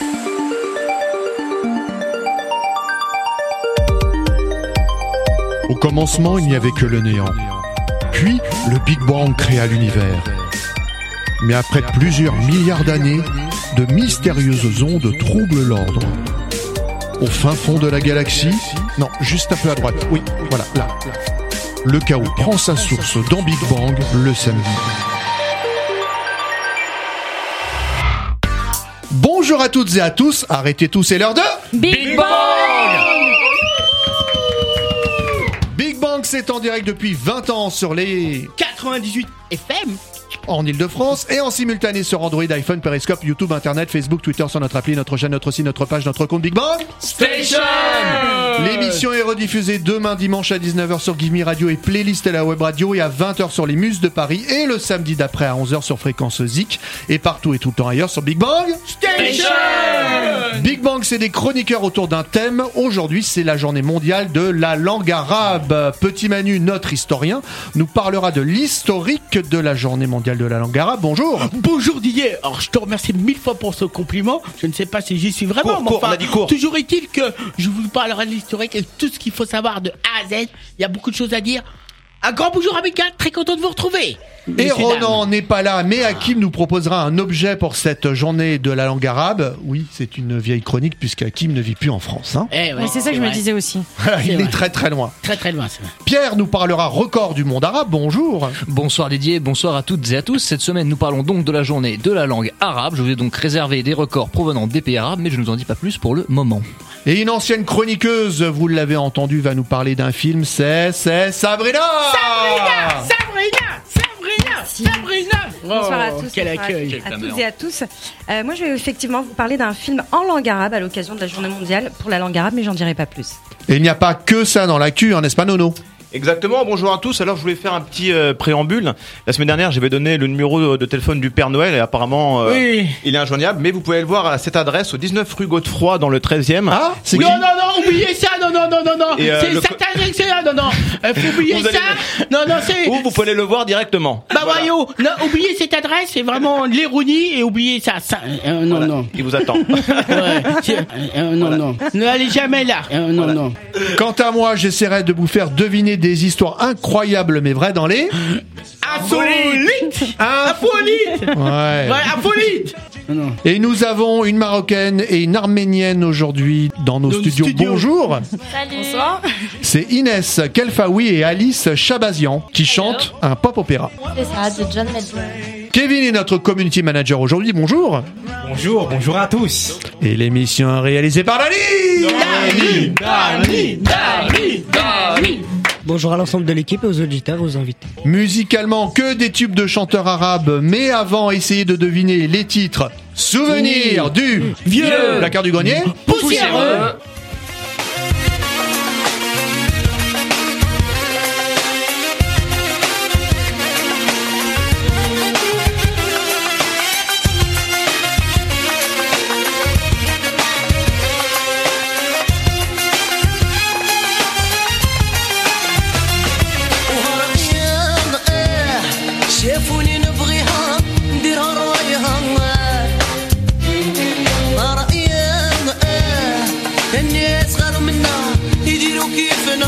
Au commencement, il n'y avait que le néant. Puis, le Big Bang créa l'univers. Mais après plusieurs milliards d'années, de mystérieuses ondes troublent l'ordre. Au fin fond de la galaxie, non, juste un peu à droite, oui, voilà, là. Le chaos prend sa source dans Big Bang le samedi. Bonjour à toutes et à tous, arrêtez tous, c'est l'heure de Big Bang. Big Bang, c'est en direct depuis 20 ans sur les 98 FM en Ile-de-France et en simultané sur Android, iPhone, Periscope, YouTube, Internet, Facebook, Twitter, sur notre appli, notre chaîne, notre site, notre page, notre compte Big Bang Station. L'émission est rediffusée demain dimanche à 19h sur Give Me Radio et Playlist à la web radio et à 20h sur les Muses de Paris et le samedi d'après à 11h sur Fréquence Zik et partout et tout le temps ailleurs sur Big Bang Station. Big Bang, c'est des chroniqueurs autour d'un thème. Aujourd'hui, c'est la journée mondiale de la langue arabe. Petit Manu, notre historien, nous parlera de l'historique de la journée mondiale de la langue arabe. Bonjour. Bonjour Didier. Alors je te remercie 1000 fois pour ce compliment. Je ne sais pas si j'y suis vraiment. Cours, on a dit cours. Toujours est-il que je vous parlerai de l'historique et tout ce qu'il faut savoir de A à Z. Il y a beaucoup de choses à dire. Un grand bonjour amical, très content de vous retrouver. Et Ronan n'est pas là, mais Hakim nous proposera un objet pour cette journée de la langue arabe. Oui, c'est une vieille chronique puisqu'Hakim ne vit plus en France. Hein. Ouais, c'est ça que je me disais aussi. Il vrai. est très très loin. Très très loin, c'est vrai. Pierre nous parlera record du monde arabe. Bonjour. Bonsoir Didier, bonsoir à toutes et à tous. Cette semaine, nous parlons donc de la journée de la langue arabe. Je vous ai donc réservé des records provenant des pays arabes, mais je ne vous en dis pas plus pour le moment. Et une ancienne chroniqueuse, vous l'avez entendu, va nous parler d'un film. C'est Sabrina. Sabrina. Bonsoir à tous. Quel bonsoir accueil. à toutes et à tous. Moi, je vais effectivement vous parler d'un film en langue arabe à l'occasion de la journée mondiale pour la langue arabe, mais j'en dirai pas plus. Et il n'y a pas que ça dans l'actu, n'est-ce pas Nono? Exactement, bonjour à tous. Alors je voulais faire un petit préambule. La semaine dernière, j'avais donné le numéro de téléphone du Père Noël et apparemment Oui. il est injoignable, mais vous pouvez le voir à cette adresse au 19 rue Godefroy dans le 13e. Ah, c'est Non, qui? non, oubliez ça, non. Et, C'est le- satané, c'est là, non. Faut oublier Vous allez- ça. Non, c'est. Ou vous pouvez aller le voir directement. Bah Voilà. voyons, non, oubliez cette adresse, c'est vraiment l'ironie et oubliez ça. Non, Voilà. non. Il vous attend. Ouais, non. Ne allez jamais là. Non. Quant à moi, j'essaierai de vous faire deviner des histoires incroyables mais vraies dans les... Insolite. Ouais. Ouais, insolite. Et nous avons une Marocaine et une Arménienne aujourd'hui dans nos studios. Bonjour. Bonsoir. C'est Inès Kelfaoui et Alice Chabazian qui chantent un pop-opéra. C'est ça, de John Medley. Kevin est notre community manager aujourd'hui. Bonjour. Bonjour à tous. Et l'émission est réalisée par Dani. Dani. Bonjour à l'ensemble de l'équipe et aux auditeurs et aux invités. Musicalement, que des tubes de chanteurs arabes. Mais avant, essayez de deviner les titres. Souvenir du Vieux placard du grenier. Poussiéreux. شافوني نبغيها نديرها روايها رأيها الناس غير منا يديروا كيفنا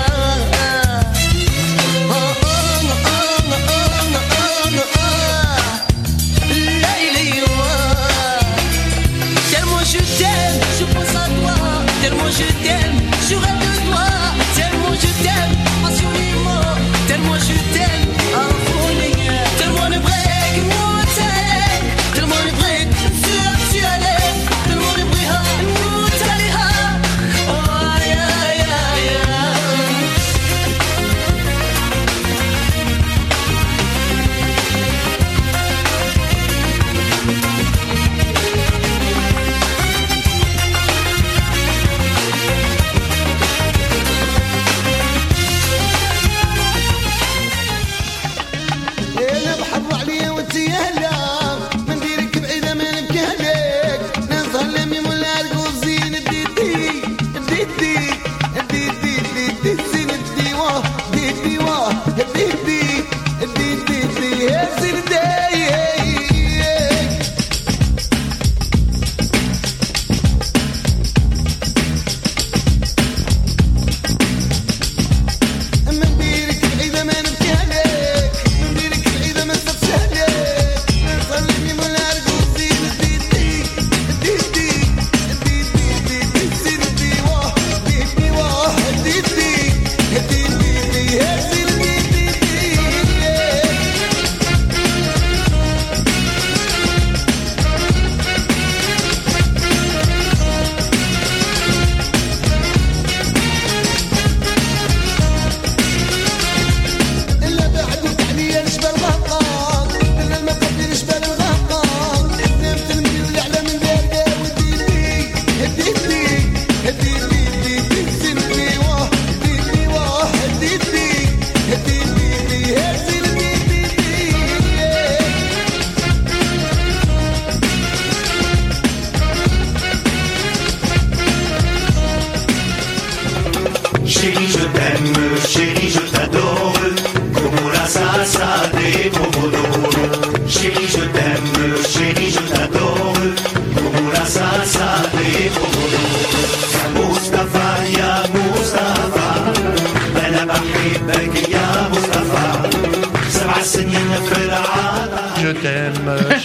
Tellement je t'aime, je pense à toi. Tellement je t'aime, je rêve de toi. Tellement je t'aime, passionnément. Tellement je t'aime, à la folie. Tellement de break, moi t'aime. Tellement de break, tu allais. Tellement de break, moi t'allais. Oh, yeah.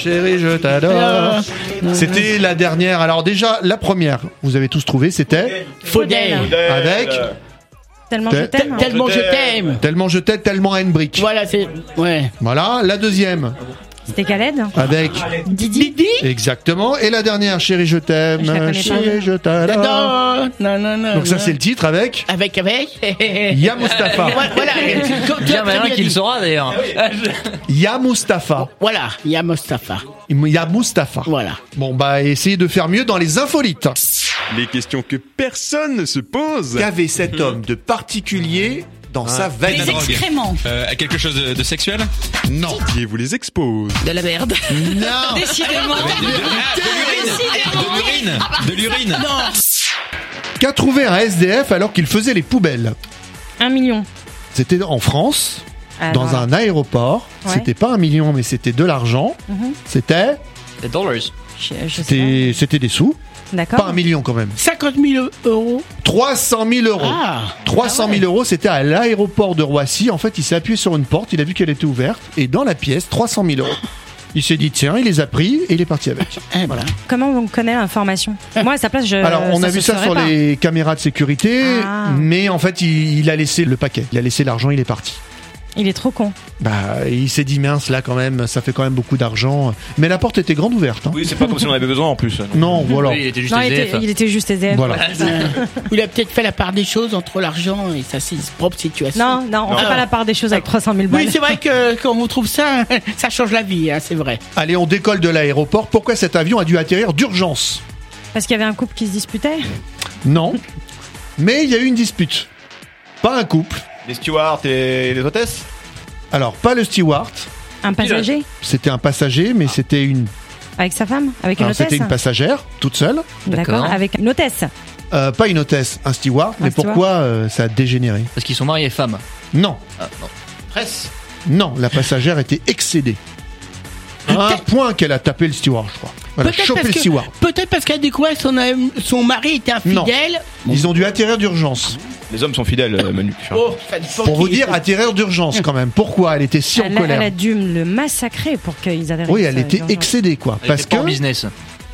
chérie, je t'adore. C'était la dernière. Alors déjà, la première, vous avez tous trouvé, c'était Faudel. avec Tellement je t'aime. Tellement je t'aime. Tellement je t'aime, tellement à une brique. Voilà, c'est. Ouais. Voilà, la deuxième C'était Khaled. avec Didi. exactement. Et la dernière, chérie, je t'aime, Je la connais chérie, je t'adore. Non. Donc ça, c'est le titre avec Avec. Ya Mustafa. Voilà. Bien malin qu'il le saura d'ailleurs. Ya Mustafa. Voilà, il y a Mostafa. Ya Mustafa. Voilà. Bon, bah, essayez de faire mieux dans les infolites. Les questions que personne ne se pose. Qu'avait cet homme de particulier dans sa valise? Excréments. Quelque chose de sexuel? Non. Et vous les expose. De la merde. Non. Décidément. De l'urine. Qu'a trouvé un SDF alors qu'il faisait les poubelles? 1 million. C'était en France, Alors, dans un aéroport. Ouais. C'était pas 1 million, mais c'était de l'argent. Mhm. C'était Les dollars. je sais c'était des sous. pas. D'accord. Pas 1 million quand même. 50 000 euros. 300 000 euros. Ah. 300 000 euros, c'était à l'aéroport de Roissy. En fait, il s'est appuyé sur une porte, il a vu qu'elle était ouverte. Et dans la pièce, 300 000 euros. Il s'est dit, tiens, il les a pris et il est parti avec. Voilà. Comment on connaît l'information? Moi, à sa place, je. Alors, on a vu ça se sur ferait pas. les caméras de sécurité, Ah. mais en fait, il a laissé le paquet. Il a laissé l'argent, il est parti. Il est trop con. Bah, il s'est dit, mince, là, quand même, ça fait quand même beaucoup d'argent. Mais la porte était grande ouverte. Hein. Oui, c'est pas comme si on en avait besoin en plus. Non, voilà. Oui, il était juste Non, SDF. il était juste SDF. Voilà. Il a peut-être fait la part des choses entre l'argent et sa propre situation. Non, on fait pas la part des choses avec 300 000 balles. Oui, c'est vrai que quand on trouve ça, ça change la vie, hein, c'est vrai. Allez, on décolle de l'aéroport. Pourquoi cet avion a dû atterrir d'urgence? Parce qu'il y avait un couple qui se disputait. Non. Mais il y a eu une dispute. Pas un couple. Les stewards et les hôtesses. Alors, pas le steward. Un passager C'était un passager, mais c'était une. avec sa femme, avec une Alors, hôtesse. c'était une passagère, toute seule. D'accord. D'accord. Avec une hôtesse. Pas une hôtesse, un steward. Mais steward. pourquoi ça a dégénéré? Parce qu'ils sont mariés femmes. Non. Ah, non. Presse. Non, la passagère était excédée. À un point qu'elle a tapé le steward, je crois. Elle a chopé le steward. Peut-être parce qu'elle a découvert que son mari était infidèle. Ils ont dû atterrir d'urgence. Les hommes sont fidèles, Manu. Oh, ça dépend Pour vous qui- dire, atterrir d'urgence quand même. Pourquoi? Elle était si en Elle a colère. dû le massacrer pour qu'ils atterrissent. Oui, elle était d'urgence. excédée, quoi. Elle Parce était pas en que. business.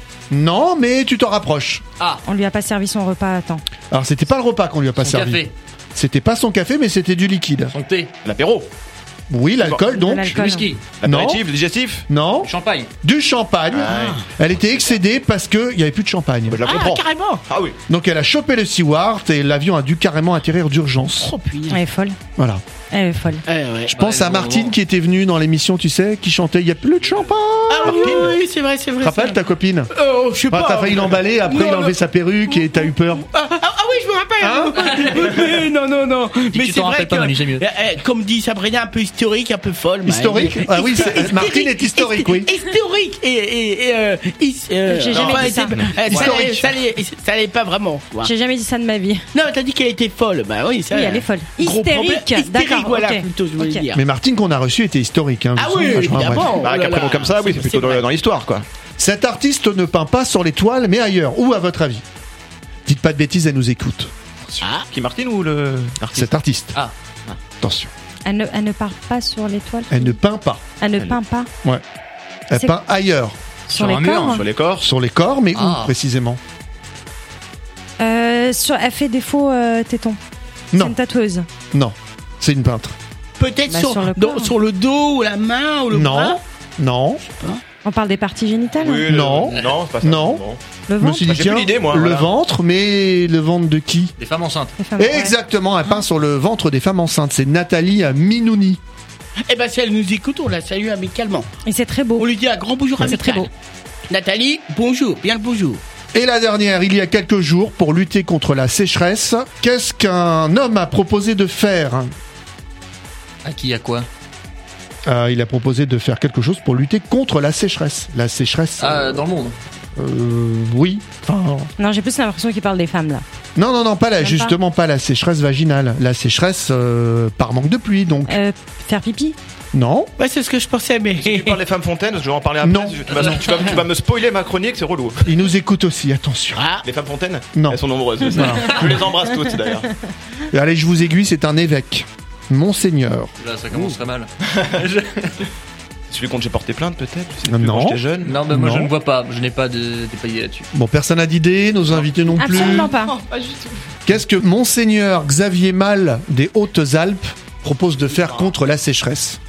Non, mais tu t'en rapproches. On lui a pas servi son repas à temps. Alors, c'était pas le repas qu'on lui a pas Son servi. café, C'était pas son café, mais c'était du liquide. son thé, L'apéro. Oui, l'alcool, donc. De l'alcool. le whisky, L'apéritif, le digestif. Non, le champagne. du champagne. Elle était excédée parce qu'il n'y avait plus de champagne. Je la Ah, comprends. carrément. Ah oui. Donc, elle a chopé le steward et l'avion a dû carrément atterrir d'urgence. Oh, putain. Elle est folle. Voilà. Elle est folle. Ouais. Je pense à Martine qui était venue dans l'émission, tu sais, qui chantait Il n'y a plus de champagne. Ah oui, c'est vrai, c'est vrai. Tu te rappelles ta copine? Oh, je sais Enfin, pas. t'as failli l'emballer, après Non, il a enlevé non. sa perruque et t'as eu peur. Ah oui, je me rappelle. non. Mais tu c'est t'en vrai rappelles pas, que, Manu, c'est mieux. Comme dit Sabrina, un peu historique, un peu folle. mais- Historique? Ah oui, Martine est historique, oui. Historique J'ai jamais dit ça. Historique. Ça l'est pas vraiment. quoi. J'ai jamais dit ça de ma vie. Non, t'as dit qu'elle était folle. Bah oui, ça. Oui, elle est folle. Gros problème. Hystérique. D'accord. Hystérique, voilà, ok. plutôt, je voulais Ok. dire. Mais Martine qu'on a reçue était historique. Hein, Ah je oui, sais pas, bref. évidemment. Bah, Oh là qu'après là. mot comme ça, oui, c'est plutôt vrai. dans l'histoire, quoi. Cet artiste ne peint pas sur les toiles, mais ailleurs. Où, à votre avis? Dites pas de bêtises, elle nous écoute. Qui, Martine ou le artiste? Cet artiste. Ah. Attention. Elle ne part pas sur l'étoile. Elle ne peint pas. Elle ne peint pas Elle C'est- peint ailleurs. sur un les mur, corps. Sur les corps. Sur les corps, mais Ah. où précisément? Elle fait des faux tétons. C'est Non, une tatoueuse. non. C'est une peintre. Peut-être Bah, sur le corps. sur le dos ou la main ou le Non. bras. Non. On parle des parties génitales. Oui, Non. Non, c'est pas ça. Non. Le Je me ventre. suis Bah, dit, j'ai tiens, plus d'idée, moi, le voilà. ventre, mais le ventre de qui? Des femmes enceintes. les femmes, ouais. Exactement, elle peint sur le ventre des femmes enceintes. C'est Nathalie Minouni. Eh ben, si elle nous écoute, on la salue amicalement. Et c'est très beau. On lui dit un grand bonjour C'est amical. très beau. Nathalie, bonjour, bien le bonjour. Et la dernière, il y a quelques jours, pour lutter contre la sécheresse, qu'est-ce qu'un homme a proposé de faire? À qui, à quoi? Il a proposé de faire quelque chose pour lutter contre la sécheresse. La sécheresse, Ah, dans le monde. oui. Enfin, Non, j'ai plus l'impression qu'il parle des femmes là. non, pas la, Même justement pas la sécheresse vaginale. La sécheresse par manque de pluie, donc. Faire pipi. Non. Ouais, c'est ce que je pensais, mais. Tu parles des femmes fontaines, je vais en parler après. Non. Tu vas me spoiler ma chronique, c'est relou. Il nous écoute aussi, attention. Ah, Les femmes fontaines Non. Elles sont nombreuses, je sais. Je les embrasse toutes d'ailleurs. Allez, je vous aiguille, c'est un évêque. Monseigneur. Là, ça commence très mal. celui contre j'ai porté plainte peut-être. C'est Non. quand j'étais jeune. Non, mais moi Non. je ne vois pas. Je n'ai pas d'idée là-dessus. Bon, personne n'a d'idée, nos invités non plus. Absolument pas. Pas du tout. Qu'est-ce que Monseigneur Xavier Mal des Hautes-Alpes propose de faire contre la sécheresse?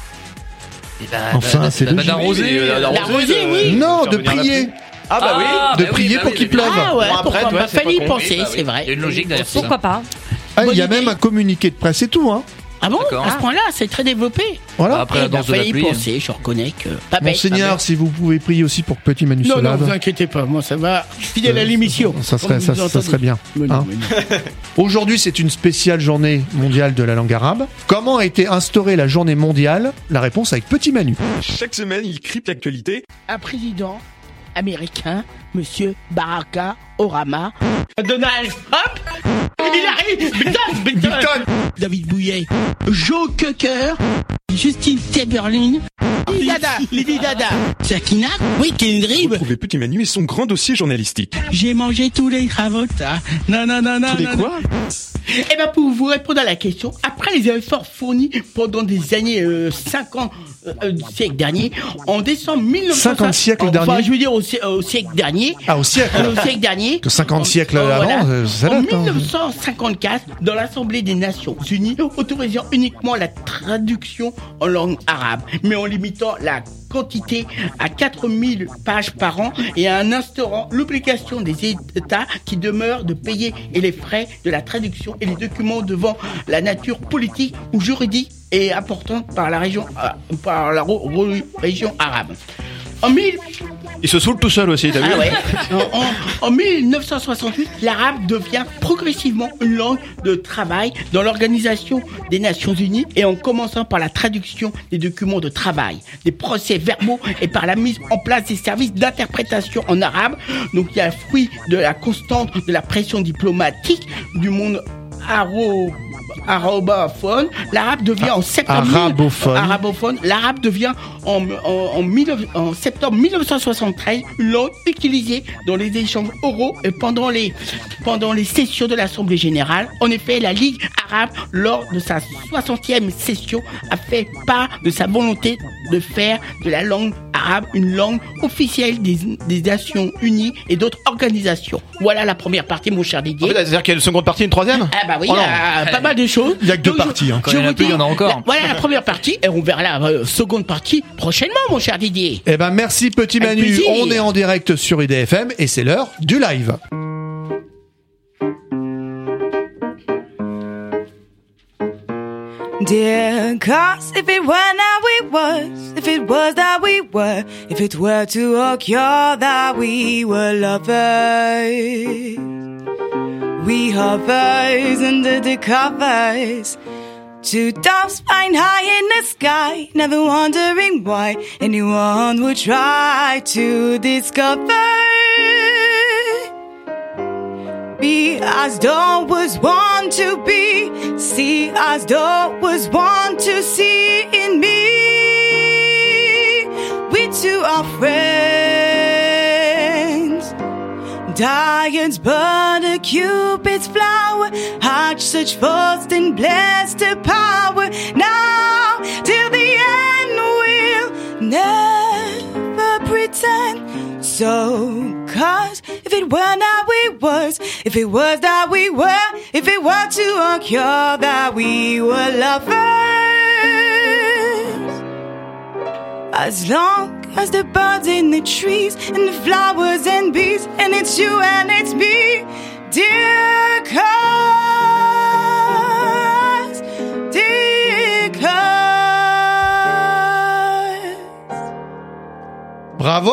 Enfin, c'est logique. d'arroser. L'arroser, oui. Non, faire de venir la prier. pluie. Ah bah oui. De prier pour qu'il pleuve. Ah ouais, Bon, après, pourquoi ouais, pas c'est fallait y pas con. penser, Oui, bah c'est oui. vrai. Il y a une logique derrière ça. Pourquoi pas? Ah, il y a Bonne même idée. un communiqué de presse et tout, hein. Ah bon? D'accord. À ce point-là, c'est très développé. Voilà. Après la Eh ben, danse de la fallait y pluie. penser, je reconnais que pas bête. Monseigneur, si vous pouvez prier aussi pour que petit Manu se Non, non, lave. vous inquiétez pas, moi ça va. Je suis fidèle à l'émission. Ça serait, Comme vous ça entendez. serait bien. Mais non, Hein. mais non. Aujourd'hui, c'est une spéciale journée mondiale de la langue arabe. Comment a été instaurée la journée mondiale? La réponse avec petit Manu. Chaque semaine, il crypte l'actualité. Un président américain, monsieur Barack Obama. Donald Trump. Il arrive. Biden. David Bouillet. Joe Cocker. Justine Timberlake. Lady Dada. Sakina. Oui, Kendrick. Retrouvez Petit Manu et son grand dossier journalistique. J'ai mangé tous les ravotas. Non. Tous les quoi? Eh ben, pour vous répondre à la question, après les efforts fournis pendant des années 50 du siècle dernier, en décembre 1950... 50 siècles Enfin, dernier je veux dire au siècle dernier. Ah, au siècle. Au siècle dernier. Que 50 siècles Voilà. avant, ça En date, hein. 1954, dans l'Assemblée des Nations Unies, autorisant uniquement la traduction en langue arabe, mais en limitant la quantité à 4000 pages par an et en instaurant l'obligation des États qui demeurent de payer et les frais de la traduction et les documents devant la nature politique ou juridique et importante par la région région arabe. Il se saoule tout seul aussi, t'as vu? Ah ouais. En 1968, l'arabe devient progressivement une langue de travail dans l'Organisation des Nations Unies et en commençant par la traduction des documents de travail, des procès verbaux et par la mise en place des services d'interprétation en arabe. Donc il y a le fruit de la constante de la pression diplomatique du monde arabophone. L'arabe devient en septembre l'arabe devient en septembre 1973 une langue utilisée dans les échanges oraux et pendant les sessions de l'Assemblée générale. En effet, la Ligue arabe, lors de sa 60e session, a fait part de sa volonté de faire de la langue arabe une langue officielle des Nations Unies et d'autres organisations. Voilà la première partie, mon cher Didier. C'est-à-dire qu'il y a une seconde partie, une troisième? Ah bah oui, Oh il y non. a pas mal de choses. Il y a que deux Donc, parties, hein. Quand il y en a plus, il y en a encore. Voilà la première partie et on verra la seconde partie prochainement, mon cher Didier. Eh ben, merci petit Avec Manu. plaisir. On est en direct sur IDFM et c'est l'heure du live. Dear, cause if it were now we was, if it was that we were, if it were to occur that we were lovers, we hovers under the covers, two doves flying high in the sky, never wondering why anyone would try to discover. Be as though was born to be, see as though was born to see in me. We two are friends. Dian's butter, Cupid's flower, hatch such forced and blessed power. Now till the end we'll never pretend. So, cause if it were now we was, if it was that we were, if it were to occur that we were lovers, as long as the birds in the trees and the flowers and bees, and it's you and it's me, dear cause, dear cause. Bravo!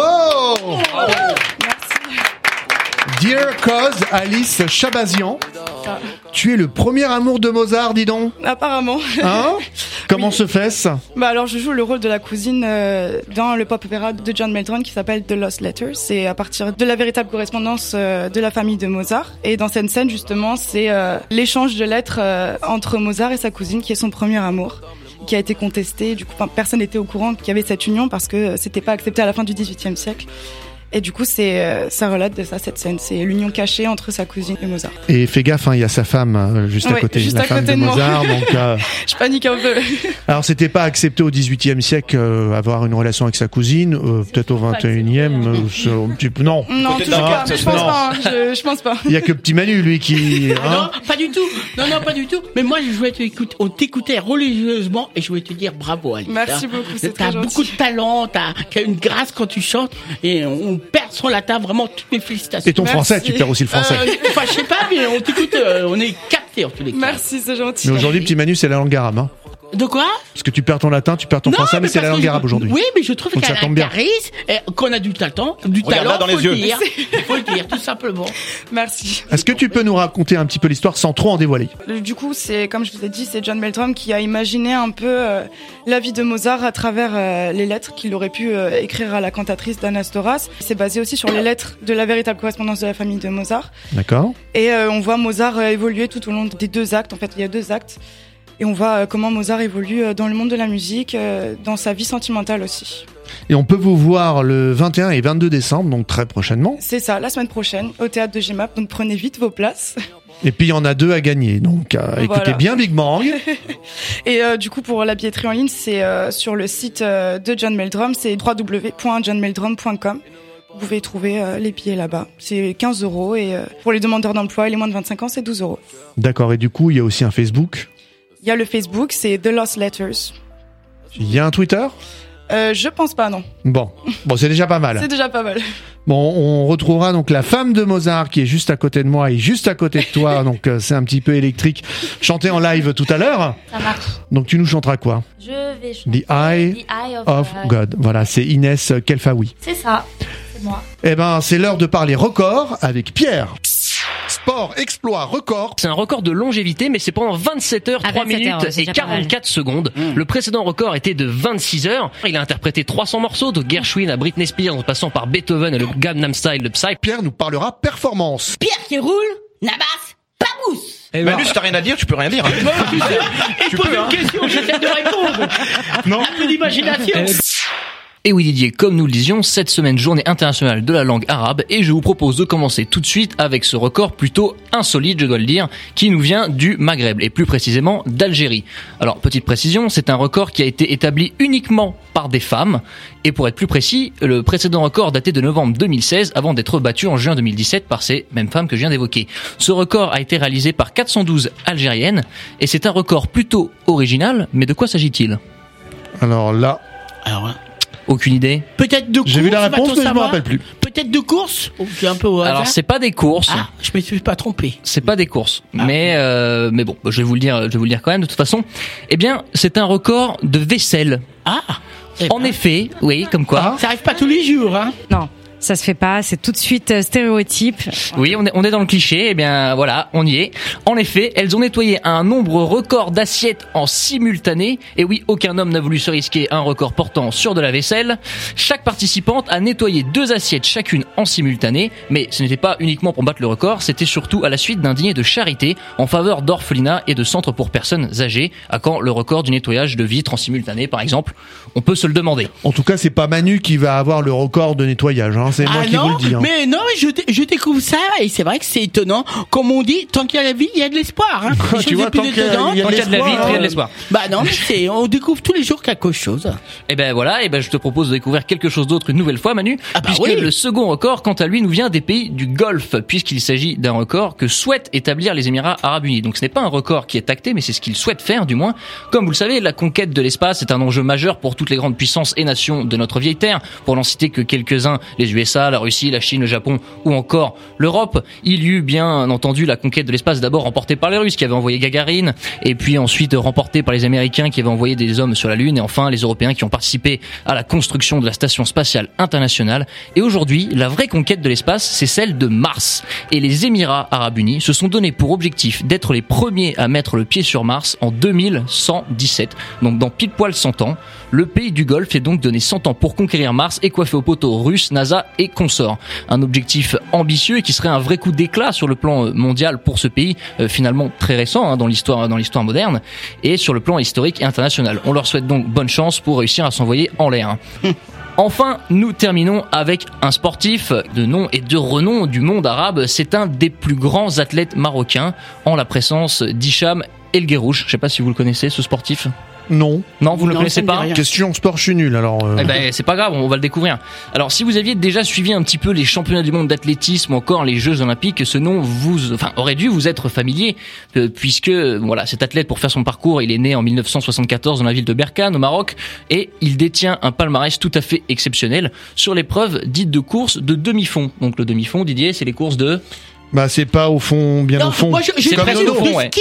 Dear Cause, Alice Chabazian. Tu es le premier amour de Mozart, dis donc. Apparemment. Hein? Comment se fait-ce? Bah alors je joue le rôle de la cousine dans le pop opéra de John Milton qui s'appelle The Lost Letters. C'est à partir de la véritable correspondance de la famille de Mozart. Et dans cette scène justement, c'est l'échange de lettres entre Mozart et sa cousine qui est son premier amour, qui a été contesté. Du coup, personne n'était au courant qu'il y avait cette union parce que c'était pas accepté à la fin du XVIIIe siècle. Et du coup, ça relate de ça, cette scène. C'est l'union cachée entre sa cousine et Mozart. Et fais gaffe, il y a sa femme juste à côté, juste la à femme côté de Mozart. Donc, je panique un peu. Alors, c'était pas accepté au XVIIIe siècle avoir une relation avec sa cousine. Peut-être au XXIe, c'est un petit peu non. Non, peut-être toujours pas. Je pense pas. Je pense pas. Il y a que petit Manu, lui, qui. Non, pas du tout. Non, pas du tout. Mais moi, je voulais t'écouter. On t'écoutait religieusement et je voulais te dire bravo, Alice. Merci beaucoup. C'est très gentil. T'as beaucoup de talent. T'as une grâce quand tu chantes et on perd son latin. Vraiment, toutes mes félicitations. Et ton français, tu perds aussi le français. Enfin, je sais pas, mais on t'écoute. On est capté en tous les cas. Merci, c'est gentil. Mais aujourd'hui, petit Manu, c'est la langue arabe. De quoi? Parce que tu perds ton latin, tu perds ton français, mais c'est la langue arabe aujourd'hui. Oui, mais je trouve qu'elle a un charisme, qu'on a du talent, dans les yeux. Faut le dire, tout simplement. Merci. Est-ce que tu peux nous raconter un petit peu l'histoire sans trop en dévoiler? Du coup, c'est comme je vous ai dit, c'est John Meldrum qui a imaginé un peu la vie de Mozart à travers les lettres qu'il aurait pu écrire à la cantatrice d'Anastoras. C'est basé aussi sur les lettres de la véritable correspondance de la famille de Mozart. D'accord. Et on voit Mozart évoluer tout au long des 2 actes. En fait, il y a 2 actes. Et on voit comment Mozart évolue dans le monde de la musique, dans sa vie sentimentale aussi. Et on peut vous voir le 21 et 22 décembre, donc très prochainement. C'est ça, la semaine prochaine, au théâtre de GEMAP, donc prenez vite vos places. Et puis il y en a 2 à gagner, donc écoutez bien Big Bang. Et du coup, pour la billetterie en ligne, c'est sur le site de John Meldrum, c'est www.johnmeldrum.com. Vous pouvez trouver les billets là-bas. C'est 15 € et pour les demandeurs d'emploi et les moins de 25 ans, c'est 12 €. D'accord, et du coup, il y a aussi un Facebook. Il y a le Facebook, c'est The Lost Letters. Il y a un Twitter? Je pense pas, non. Bon, c'est déjà pas mal. C'est déjà pas mal. Bon, on retrouvera donc la femme de Mozart qui est juste à côté de moi et juste à côté de toi, donc c'est un petit peu électrique. Chanter en live tout à l'heure. Ça marche. Donc tu nous chanteras quoi? Je vais chanter The Eye of God. Voilà, c'est Inès Kelfaoui. C'est ça, c'est moi. Eh ben, c'est l'heure de parler record avec Pierre. Sport, exploit, record. C'est un record de longévité, mais c'est pendant 27 heures, 3 minutes et 44 secondes. Le précédent record était de 26 heures. Il a interprété 300 morceaux, de Gershwin à Britney Spears, en passant par Beethoven et le Gangnam Style, le Psy. Pierre nous parlera performance. Pierre qui roule, Nabas, pas mousse. Manu, si t'as rien à dire, tu peux rien dire. Tu poses une question, j'essaie de répondre. Non. Un peu d'imagination. Et oui Didier, comme nous le disions, cette semaine journée internationale de la langue arabe et je vous propose de commencer tout de suite avec ce record plutôt insolite, je dois le dire, qui nous vient du Maghreb et plus précisément d'Algérie. Alors petite précision, c'est un record qui a été établi uniquement par des femmes et pour être plus précis, le précédent record datait de novembre 2016 avant d'être battu en juin 2017 par ces mêmes femmes que je viens d'évoquer. Ce record a été réalisé par 412 Algériennes et c'est un record plutôt original, mais de quoi s'agit-il? Alors là... Aucune idée. Peut-être de course. J'ai vu la réponse, mais je me rappelle plus. Peut-être de course. C'est un peu au hasard. Alors c'est pas des courses. Ah, je me suis pas trompé. C'est pas des courses. Mais bon, je vais vous le dire quand même de toute façon. Eh bien, c'est un record de vaisselle. Ah. En effet, oui, comme quoi. Ça arrive pas tous les jours, hein. Non. Ça se fait pas, c'est tout de suite stéréotype. Oui, on est dans le cliché, eh bien voilà, on y est. En effet, elles ont nettoyé un nombre record d'assiettes en simultané. Et oui, aucun homme n'a voulu se risquer un record portant sur de la vaisselle. Chaque participante a nettoyé 2 assiettes chacune en simultané. Mais ce n'était pas uniquement pour battre le record, c'était surtout à la suite d'un dîner de charité en faveur d'orphelinats et de centres pour personnes âgées. À quand le record du nettoyage de vitres en simultané, par exemple? On peut se le demander. En tout cas, c'est pas Manu qui va avoir le record de nettoyage, hein. C'est moi qui vous le dis. Hein. Mais non, je découvre ça et c'est vrai que c'est étonnant. Comme on dit, tant qu'il y a la vie, il y a de l'espoir. Hein. Tu vois, tant qu'il y a de la vitre, il y a de l'espoir. Bah non, mais on découvre tous les jours quelque chose. Et ben voilà, et ben je te propose de découvrir quelque chose d'autre une nouvelle fois, Manu, puisque le second record, quant à lui, nous vient des pays du Golfe, puisqu'il s'agit d'un record que souhaitent établir les Émirats Arabes Unis. Donc ce n'est pas un record qui est acté, mais c'est ce qu'ils souhaitent faire, du moins. Comme vous le savez, la conquête de l'espace est un enjeu majeur pour toutes les grandes puissances et nations de notre vieille terre. Pour n'en citer que quelques-uns, les USA, la Russie, la Chine, le Japon ou encore l'Europe. Il y eut bien entendu la conquête de l'espace d'abord remportée par les Russes qui avaient envoyé Gagarine et puis ensuite remportée par les Américains qui avaient envoyé des hommes sur la Lune et enfin les Européens qui ont participé à la construction de la Station Spatiale Internationale. Et aujourd'hui, la vraie conquête de l'espace, c'est celle de Mars. Et les Émirats Arabes Unis se sont donné pour objectif d'être les premiers à mettre le pied sur Mars en 2117. Donc dans pile poil 100 ans, le pays du Golfe est donc donné 100 ans pour conquérir Mars et coiffer au poteau russe, NASA et consorts. Un objectif ambitieux et qui serait un vrai coup d'éclat sur le plan mondial pour ce pays, finalement très récent dans l'histoire moderne, et sur le plan historique et international. On leur souhaite donc bonne chance pour réussir à s'envoyer en l'air. Enfin, nous terminons avec un sportif de nom et de renom du monde arabe. C'est un des plus grands athlètes marocains en la présence d'Hicham El Guerrouch. Je sais pas si vous le connaissez, ce sportif. Non. Non, vous ne le connaissez pas? Question sport, je suis nul, alors... Eh ben, c'est pas grave, on va le découvrir. Alors, si vous aviez déjà suivi un petit peu les championnats du monde d'athlétisme ou encore les Jeux Olympiques, ce nom aurait dû vous être familier, puisque, voilà, cet athlète, pour faire son parcours, il est né en 1974 dans la ville de Berkane, au Maroc, et il détient un palmarès tout à fait exceptionnel sur l'épreuve dite de course de demi-fond. Donc, le demi-fond, Didier, c'est les courses de... Bah, c'est pas au fond, bien non, au fond. Moi, c'est presque au fond, ouais.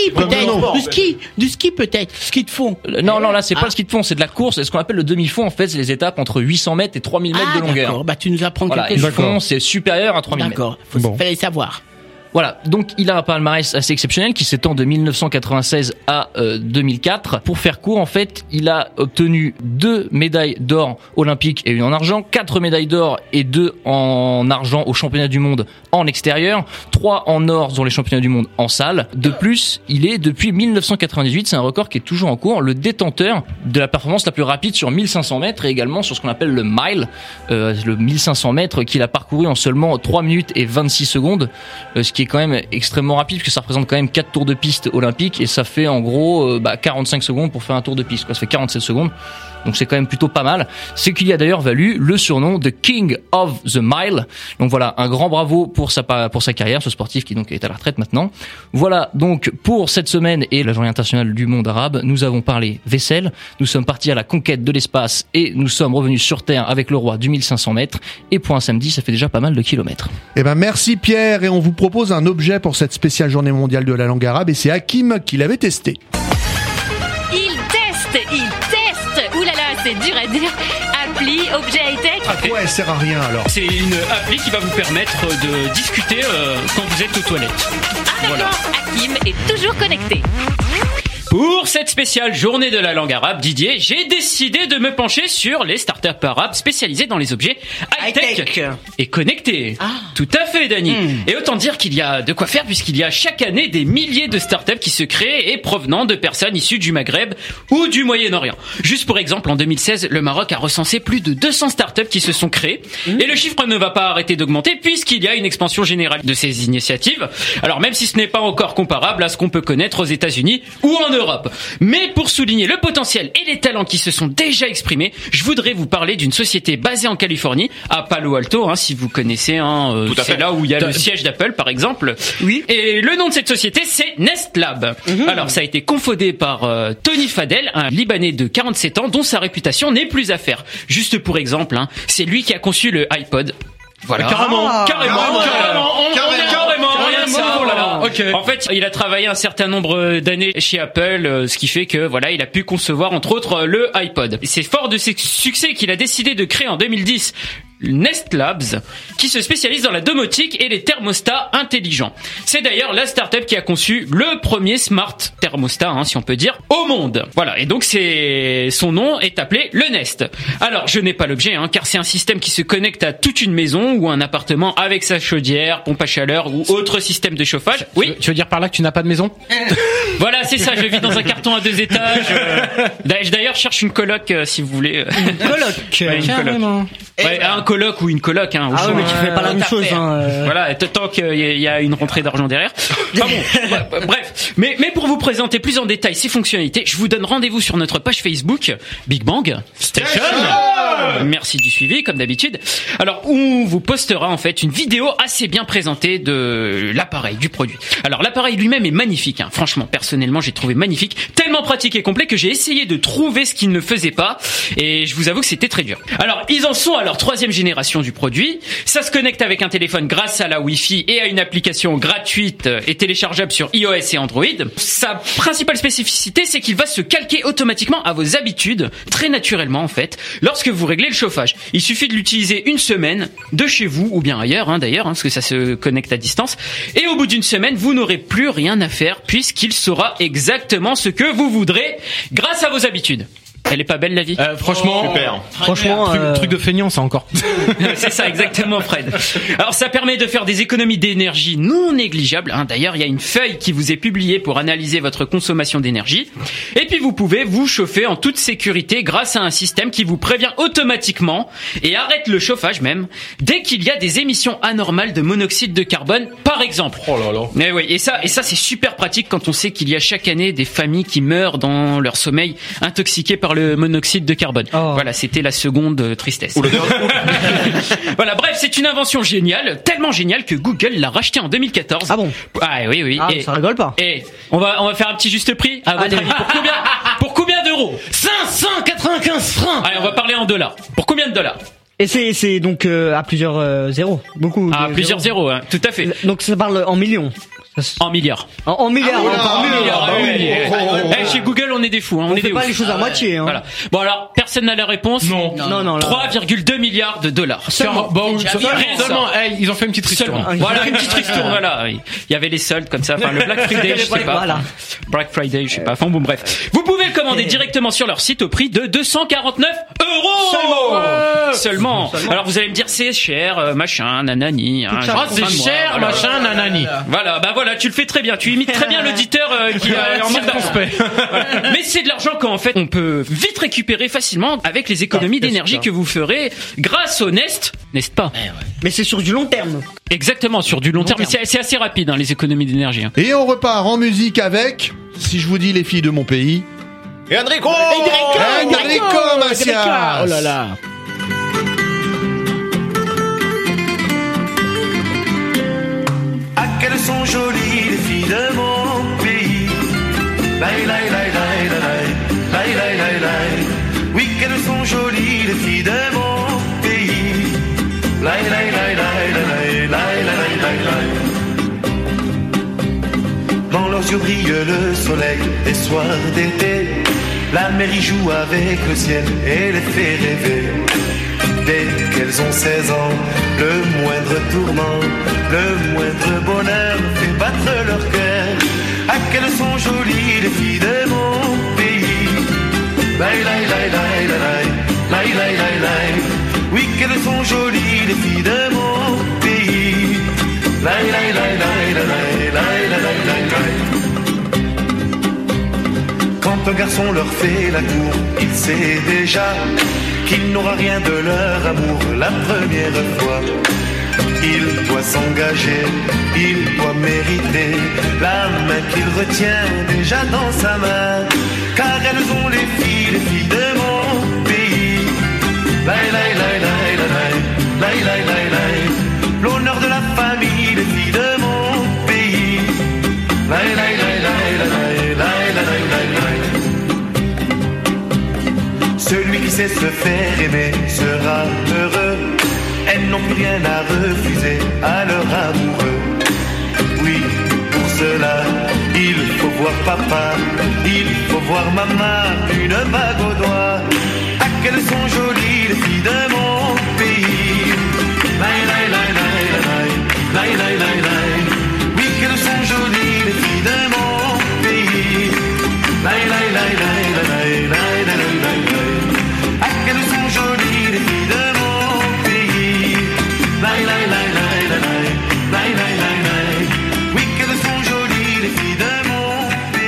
Du ski peut-être, ski de fond. Non, là, c'est pas le ski de fond, c'est de la course. Et ce qu'on appelle le demi-fond, en fait, c'est les étapes entre 800 mètres et 3000 mètres de longueur. D'accord, bah, tu nous apprends quelque chose. chose. Le fond, c'est supérieur à 3000 mètres. D'accord, fallait savoir. Voilà, donc il a un palmarès assez exceptionnel qui s'étend de 1996 à 2004. Pour faire court, en fait, il a obtenu 2 médailles d'or olympiques et 1 en argent, 4 médailles d'or et 2 en argent aux championnats du monde en extérieur, 3 en or dans les championnats du monde en salle. De plus, il est depuis 1998, c'est un record qui est toujours en cours, le détenteur de la performance la plus rapide sur 1500 mètres et également sur ce qu'on appelle le mile, le 1500 mètres qu'il a parcouru en seulement 3 minutes et 26 secondes, ce qui est quand même extrêmement rapide puisque ça représente quand même 4 tours de piste olympiques et ça fait en gros 45 secondes pour faire un tour de piste, quoi. Ça fait 47 secondes. Donc c'est quand même plutôt pas mal. C'est qu'il y a d'ailleurs valu le surnom de King of the Mile. Donc voilà, un grand bravo pour sa carrière, ce sportif qui donc est à la retraite maintenant. Voilà donc pour cette semaine et la journée internationale du monde arabe, nous avons parlé vaisselle, nous sommes partis à la conquête de l'espace et nous sommes revenus sur Terre avec le roi du 1500 mètres. Et pour un samedi, ça fait déjà pas mal de kilomètres. Eh ben merci Pierre, et on vous propose un objet pour cette spéciale journée mondiale de la langue arabe et c'est Hakim qui l'avait testé. Il teste. Ouh là là, c'est dur à dire. Appli, objet high-tech. À quoi elle sert à rien alors? C'est une appli qui va vous permettre de discuter quand vous êtes aux toilettes. Ah d'accord, voilà. Hakim est toujours connecté. Pour cette spéciale journée de la langue arabe, Didier, j'ai décidé de me pencher sur les startups arabes spécialisés dans les objets high-tech et connectés. Ah. Tout à fait, Dany. Et autant dire qu'il y a de quoi faire puisqu'il y a chaque année des milliers de startups qui se créent et provenant de personnes issues du Maghreb ou du Moyen-Orient. Juste pour exemple, en 2016, le Maroc a recensé plus de 200 startups qui se sont créées et le chiffre ne va pas arrêter d'augmenter puisqu'il y a une expansion générale de ces initiatives. Alors même si ce n'est pas encore comparable à ce qu'on peut connaître aux États-Unis ou en Europe. Mais pour souligner le potentiel et les talents qui se sont déjà exprimés, je voudrais vous parler d'une société basée en Californie, à Palo Alto, si vous connaissez, c'est là où il y a le siège d'Apple par exemple. Oui. Et le nom de cette société, c'est Nest Lab. Alors ça a été cofondé par Tony Fadel, un Libanais de 47 ans dont sa réputation n'est plus à faire. Juste pour exemple, c'est lui qui a conçu le iPod. Voilà. Carrément. Rien de ça. Oh là là. Okay. En fait, il a travaillé un certain nombre d'années chez Apple, ce qui fait que voilà, il a pu concevoir entre autres le iPod. C'est fort de ses succès qu'il a décidé de créer en 2010 Nest Labs, qui se spécialise dans la domotique et les thermostats intelligents. C'est d'ailleurs la startup qui a conçu le premier smart thermostat, si on peut dire, au monde. Voilà, et donc son nom est appelé le Nest. Alors, je n'ai pas l'objet, car c'est un système qui se connecte à toute une maison ou un appartement avec sa chaudière, pompe à chaleur ou autre système de chauffage. Oui. Tu veux dire par là que tu n'as pas de maison? Voilà, c'est ça, je vis dans un carton à 2 étages. D'ailleurs, je cherche une coloc, si vous voulez. Une coloc? Ouais, une coloc. Ouais, un coloc ou une coloc, Ah oui, mais tu fais pas la même chose, Voilà, tant qu'il y a une rentrée d'argent derrière. Enfin bon, bref. Mais pour vous présenter plus en détail ces fonctionnalités, je vous donne rendez-vous sur notre page Facebook, Big Bang Station. Merci du suivi, comme d'habitude. Alors, on vous postera en fait une vidéo assez bien présentée de l'appareil, du produit. Alors, l'appareil lui-même est magnifique, Franchement, personnellement, j'ai trouvé magnifique. Tellement pratique et complet que j'ai essayé de trouver ce qu'il ne faisait pas. Et je vous avoue que c'était très dur. Alors, ils en sont à leur 3e génération du produit. Ça se connecte avec un téléphone grâce à la Wi-Fi et à une application gratuite et téléchargeable sur iOS et Android. Sa principale spécificité, c'est qu'il va se calquer automatiquement à vos habitudes, très naturellement en fait, lorsque vous réglez le chauffage. Il suffit de l'utiliser une semaine de chez vous ou bien ailleurs d'ailleurs, parce que ça se connecte à distance. Et au bout d'une semaine, vous n'aurez plus rien à faire puisqu'il saura exactement ce que vous voudrez grâce à vos habitudes. Elle est pas belle la vie. Franchement, Super. franchement, truc de feignant, ça encore. C'est ça exactement, Fred. Alors ça permet de faire des économies d'énergie non négligeables. D'ailleurs, il y a une feuille qui vous est publiée pour analyser votre consommation d'énergie. Et puis vous pouvez vous chauffer en toute sécurité grâce à un système qui vous prévient automatiquement et arrête le chauffage même dès qu'il y a des émissions anormales de monoxyde de carbone, par exemple. Oh là là. Mais oui, et ça c'est super pratique quand on sait qu'il y a chaque année des familles qui meurent dans leur sommeil intoxiquées par le monoxyde de carbone. Voilà, c'était la seconde tristesse. Voilà, bref, c'est une invention géniale, tellement géniale que Google l'a racheté en 2014. Ah bon? Ah oui. Ah, ça rigole pas. Et on va faire un petit juste prix. À votre avis, pour combien d'euros? 595 francs. Allez, on va parler en dollars. Pour combien de dollars? Et c'est donc à plusieurs zéros. Beaucoup. À plusieurs zéros, hein, tout à fait. Donc ça parle en millions. En milliards. En milliards, encore mieux. Chez Google, on est des fous. On fait pas les choses à moitié. Hein. Voilà. Bon alors, personne n'a la réponse. Non. 3,2 milliards de dollars. Seulement. Ils ont fait une petite ristourne. Voilà, une petite ristourne. Voilà. Il y avait les soldes comme ça. Enfin, le Black Friday, je sais pas. Voilà. Black Friday, je sais pas. Enfin bon, bref. Vous pouvez le commander directement sur leur site au prix de 249 €. Seulement. Alors vous allez me dire c'est cher, machin, nanani. C'est cher, machin, nanani. Voilà, voilà, tu le fais très bien. Tu imites très bien l'auditeur qui est en mode circonspect. Voilà. Mais c'est de l'argent qu'en fait on peut vite récupérer facilement avec les économies d'énergie que vous ferez grâce au Nest, n'est-ce pas? Mais c'est sur du long terme. Exactement, sur du long terme. Mais c'est assez rapide, les économies d'énergie. Et on repart en musique avec, si je vous dis les filles de mon pays, Et Enrico Macias. Oh là là. Ah, qu'elles sont jolies les filles de mon pays. Laï, laï, laï, laï, laï, laï, laï, laï, laï. Oui, qu'elles sont jolies les filles de mon pays. Laï, laï, laï, laï, laï, laï, laï, laï, laï. Dans leurs yeux brille le soleil des soirs d'été. La mer y joue avec le ciel et les fait rêver. Dès qu'elles ont 16 ans, le moindre tourment, le moindre bonheur fait battre leur cœur. Ah, qu'elles sont jolies les filles de mon pays. Laï, laï, laï, laï, laï, laï, laï, laï, laï. Oui, qu'elles sont jolies les filles de mon pays. Laï, laï, laï, laï, laï, laï, laï, laï, laï. Quand un garçon leur fait la cour, il sait déjà qu'il n'aura rien de leur amour la première fois. Il doit s'engager, il doit mériter la main qu'il retient déjà dans sa main. Car elles ont les filles de mon pays. Laï, laï, laï, laï, laï, laï, laï, laï, laï. L'honneur de la famille, les filles de mon pays. Laï, laï, laï, laï, laï, laï, laï, laï, laï. Celui qui sait se faire aimer sera heureux. Elles n'ont plus rien à refuser à leur amoureux. Oui, pour cela, il faut voir papa, il faut voir maman, une bague au doigt. Ah, qu'elles sont jolies les filles de mon pays. Laï, laï, laï, laï, laï, laï, laï, laï, laï. Oui, qu'elles sont jolies les filles de mon pays. Laï, laï, laï, laï, laï, laï, laï, laï, laï. Ah, qu'elles sont jolies les filles de mon pays. Laï, laï, laï, laï, laï, laï, laï, laï, laï. Oui, qu'elles sont jolies les filles de mon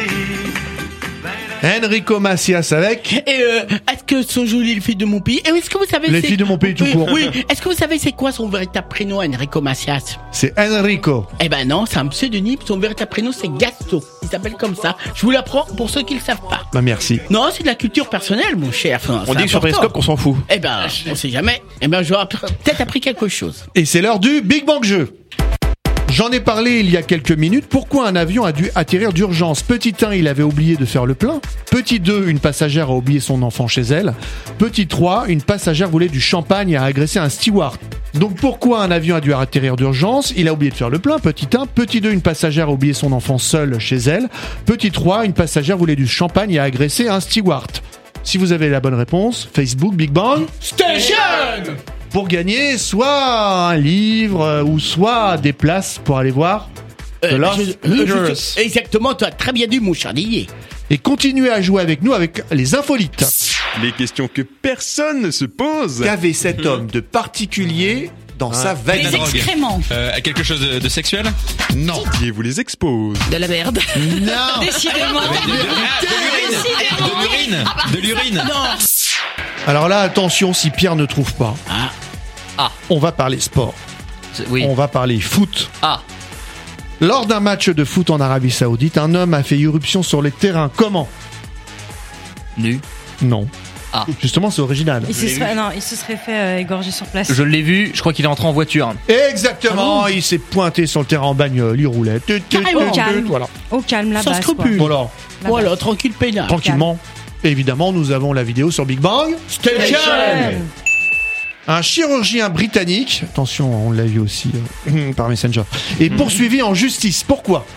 pays. Enrico Macias avec. Et est-ce que sont jolies les filles de mon pays? Et est-ce que vous savez Les filles de mon pays tout court. Oui. Est-ce que vous savez c'est quoi son véritable prénom, Enrico Macias? C'est Enrico. Eh ben non, c'est un pseudonyme. Son véritable prénom c'est Gasto. Il s'appelle comme ça. Je vous l'apprends pour ceux qui le savent pas. Bah merci. Non, c'est de la culture personnelle, mon cher. Enfin, on dit que sur Periscope qu'on s'en fout. Eh ben, on sait jamais. Eh ben, j'aurais peut-être appris quelque chose. Et c'est l'heure du Big Bang Jeu. J'en ai parlé il y a quelques minutes. Pourquoi un avion a dû atterrir d'urgence? Petit 1, il avait oublié de faire le plein. Petit 2, une passagère a oublié son enfant chez elle. Petit 3, une passagère voulait du champagne et a agressé un steward. Donc pourquoi un avion a dû atterrir d'urgence? Il a oublié de faire le plein, petit 1. Petit 2, une passagère a oublié son enfant seul chez elle. Petit 3, une passagère voulait du champagne et a agressé un steward. Si vous avez la bonne réponse, Facebook Big Bang Station pour gagner soit un livre ou soit des places pour aller voir The Lost Letters. Exactement, tu as très bien dit, mon chandelier. Et continuez à jouer avec nous avec les infolites. Les questions que personne ne se pose. Qu'avait cet homme de particulier dans sa valise? Les excréments. Quelque chose de sexuel? Non. Et vous les expose. De la merde. Non. Décidément. De l'urine. Non. Alors là, attention, si Pierre ne trouve pas, on va parler sport. Oui. On va parler foot. Ah. Lors d'un match de foot en Arabie Saoudite, un homme a fait irruption sur les terrains. Comment? Nu. Non. Ah. Justement, c'est original. Il se serait fait égorger sur place. Je l'ai vu, je crois qu'il est entré en voiture. Exactement, il s'est pointé sur le terrain en bagnole, il roulait. Au calme. Voilà. Au calme, là-bas. Sans scrupule. Voilà. Voilà, tranquille, pénal. Tranquillement. Évidemment, nous avons la vidéo sur Big Bang Station. Un chirurgien britannique, attention, on l'a vu aussi par Messenger, est poursuivi en justice. Pourquoi?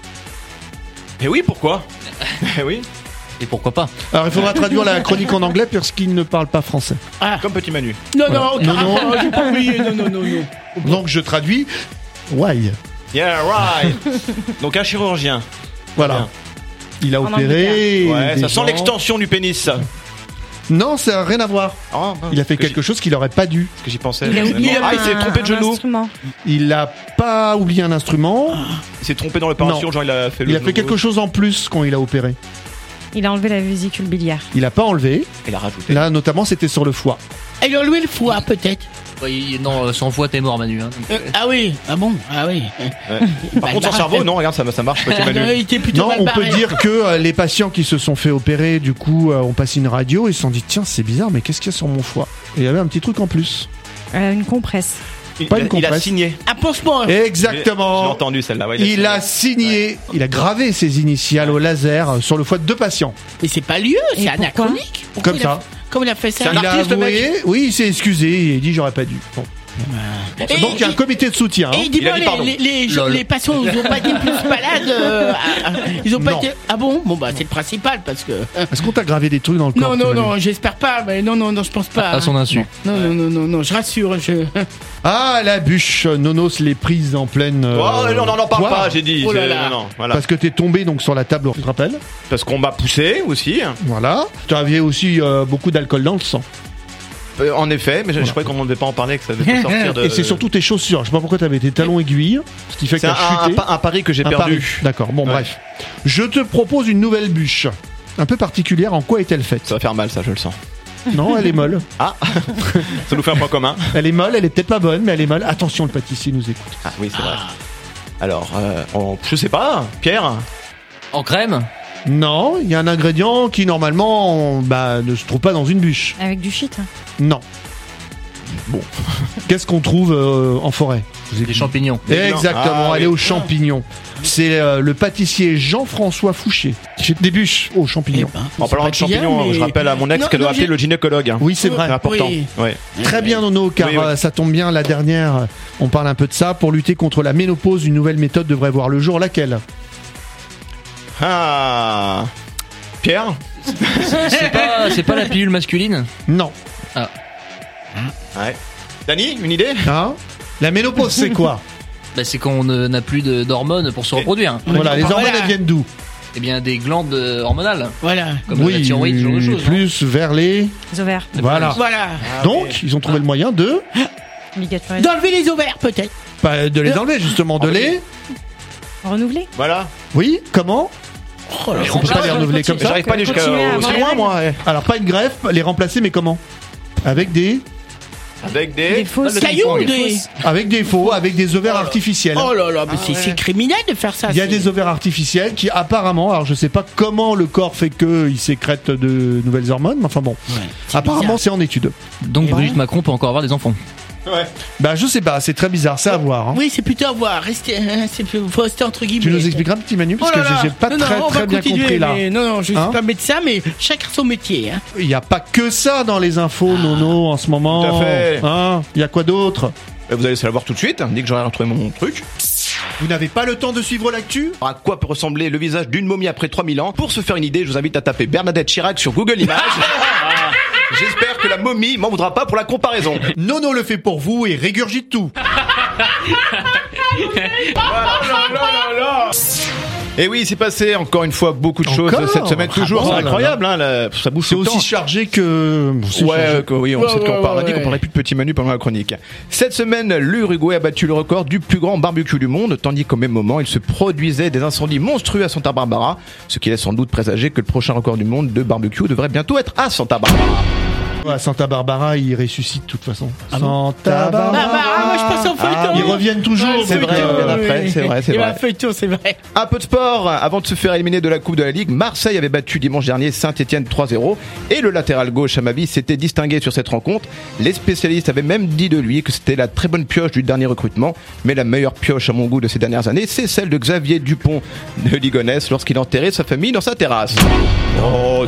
Et oui, pourquoi? Oui. Et pourquoi pas? Alors, il faudra traduire la chronique en anglais parce qu'il ne parle pas français. Comme Petit Manu. Non, Voilà. non, j'ai pas oublié. Non. Donc, je traduis. Why? Yeah, right. Donc un chirurgien. Voilà. Bien. Il a opéré. Ouais, des ça sent gens. l'extension du pénis. Non, ça n'a rien à voir. Il a fait quelque chose qu'il n'aurait pas dû. Parce que j'y pensais. Il s'est trompé de genou. Il n'a pas oublié un instrument. Il s'est trompé dans l'opération, Non. genre il a fait le Il a fait quelque chose en plus quand il a opéré. Il a enlevé la vésicule biliaire. Il n'a pas enlevé. Il a rajouté. Là, notamment, c'était sur le foie. Elle a enlevé le foie, peut-être. Non, sans foie, t'es mort, Manu. Hein, Ah oui, ah bon, ah oui. Par contre, son cerveau, non, regarde, ça marche, Petit Manu. Il était plutôt Non, mal on barré. peut dire que les patients qui se sont fait opérer, du coup, ont passé une radio et se sont dit tiens, c'est bizarre, mais qu'est-ce qu'il y a sur mon foie? Et il y avait un petit truc en plus. Une compresse. Pas une Il a compresse. signé. Un pansement. Exactement. J'ai entendu celle-là. Ouais, Il a signé, il a gravé ses initiales au laser sur le foie de 2 patients. Mais c'est pas lieu, c'est anachronique. Pourquoi Comme il a- ça. Comment il a fait ça? Il a avoué, oui, il s'est excusé, il a dit j'aurais pas dû. Bon. Et- Donc il y a un comité de soutien. Et dis-moi, les patients, ils ont pas été plus malades. Ils ont pas Non. été. Ah bon? Bon, bah, c'est le principal parce que. Est-ce qu'on t'a gravé des trucs dans le corps? Non, j'espère pas. Mais non, je pense pas. À son insu. Non, je rassure. Ah, la bûche, Nonos l'est prise en pleine. Oh, non, n'en parle poire. pas, j'ai dit. Oh là là. Non, voilà. Parce que t'es tombé donc sur la table, tu te rappelles? Parce qu'on m'a poussé aussi. Voilà. Tu avais aussi beaucoup d'alcool dans le sang. En effet, mais je croyais qu'on ne devait pas en parler, que ça devait pas sortir de. Et c'est surtout tes chaussures. Je sais pas pourquoi t'avais tes talons aiguilles, ce qui fait que C'est t'as chuté. un pari que j'ai Un perdu. pari. D'accord. Bon, Ouais. bref. Je te propose une nouvelle bûche, un peu particulière. En quoi est-elle faite? Ça va faire mal, ça, je le sens. Non, elle est molle. Ah, ça nous fait un point commun. Elle est molle. Elle est peut-être pas bonne, mais elle est molle. Attention, le pâtissier nous écoute. Ah oui, c'est vrai. Alors, je sais pas, Pierre. En crème? Non, il y a un ingrédient qui normalement ne se trouve pas dans une bûche. Avec du shit. Non. Bon. Qu'est-ce qu'on trouve en forêt? Des champignons. Exactement, Ah, elle est oui. aux champignons. C'est le pâtissier Jean-François Fouché qui fait des bûches aux champignons. En parlant de champignons, je rappelle à mon ex qu'elle doit appeler le gynécologue. Oui, c'est vrai. C'est important. Oui. Ouais. Très bien, Nono, car Oui, oui. ça tombe bien, la dernière, on parle un peu de ça. Pour lutter contre la ménopause, une nouvelle méthode devrait voir le jour. Laquelle? Ah. Pierre. C'est pas la pilule masculine? Non. Ah. Ouais. Dany, une idée? Hein? La ménopause, c'est quoi? Bah, c'est qu'on n'a plus d'hormones pour se reproduire. Voilà, les hormones, elles viennent d'où? Eh bien, des glandes hormonales. Voilà. Comme la thyroïde, ce genre de choses. plus vers les... Les ovaires. Voilà. Voilà. Donc, ils ont trouvé le moyen de... D'enlever les ovaires, peut-être. Pas de les enlever, justement, de les... Renouveler. Voilà. Oui, comment? Oh là, On peut pas les renouveler comme ça. J'arrive pas à aller jusqu'à Continuer à aussi avoir loin, les moi. ouais. Alors, pas une greffe, les remplacer, mais comment? Avec des... Avec Des des. fausses cailloux, des des. fausses. Avec des faux, avec des ovaires artificiels. Oh là là, mais c'est criminel de faire ça. Il y a c'est- des ovaires artificiels qui apparemment, alors je sais pas comment le corps fait qu'il sécrète de nouvelles hormones, mais enfin bon, c'est apparemment bizarre. c'est en étude. Donc Brigitte Macron peut encore avoir des enfants. Ouais. Bah je sais pas, c'est très bizarre, c'est à voir. Hein. Oui, c'est plutôt à voir. Restez, faut rester entre guillemets. Tu nous expliqueras un petit Manu parce Oh là que là. j'ai pas Non, très on va très bien continuer, compris là. mais non, je Hein suis pas médecin, mais chacun son métier. Hein. Il n'y a pas que ça dans les infos, Nono, en ce moment. Tout à fait. Hein, il y a quoi d'autre? Vous allez savoir tout de suite, dès que j'aurai retrouvé mon truc. Vous n'avez pas le temps de suivre l'actu? À quoi peut ressembler le visage d'une momie après 3000 ans? Pour se faire une idée, je vous invite à taper Bernadette Chirac sur Google Images. J'espère que la momie m'en voudra pas pour la comparaison. Nono le fait pour vous et régurgite tout. Et oui, il s'est passé encore une fois beaucoup de choses cette semaine. Toujours, c'est incroyable, hein, ça bouge tout le temps. C'est aussi chargé que... Oui, on sait de quoi on parle. On a dit qu'on parlerait plus de Petit Manu pendant la chronique. Cette semaine, l'Uruguay a battu le record du plus grand barbecue du monde, tandis qu'au même moment, il se produisait des incendies monstrueux à Santa Barbara, ce qui laisse sans doute présager que le prochain record du monde de barbecue devrait bientôt être à Santa Barbara. À Santa Barbara, ils ressuscitent de toute façon. Santa Barbara, moi je pense au feuilleton. Ils reviennent toujours. C'est vrai, ils reviennent après. C'est vrai, c'est Et vrai. la feuilleton, c'est vrai. Un peu de sport. Avant de se faire éliminer de la Coupe de la Ligue, Marseille avait battu dimanche dernier Saint-Etienne 3-0 et le latéral gauche Amavi s'était distingué sur cette rencontre. Les spécialistes avaient même dit de lui que c'était la très bonne pioche du dernier recrutement, mais la meilleure pioche à mon goût de ces dernières années, c'est celle de Xavier Dupont de Ligonnès lorsqu'il enterrait sa famille dans sa terrasse. Oh,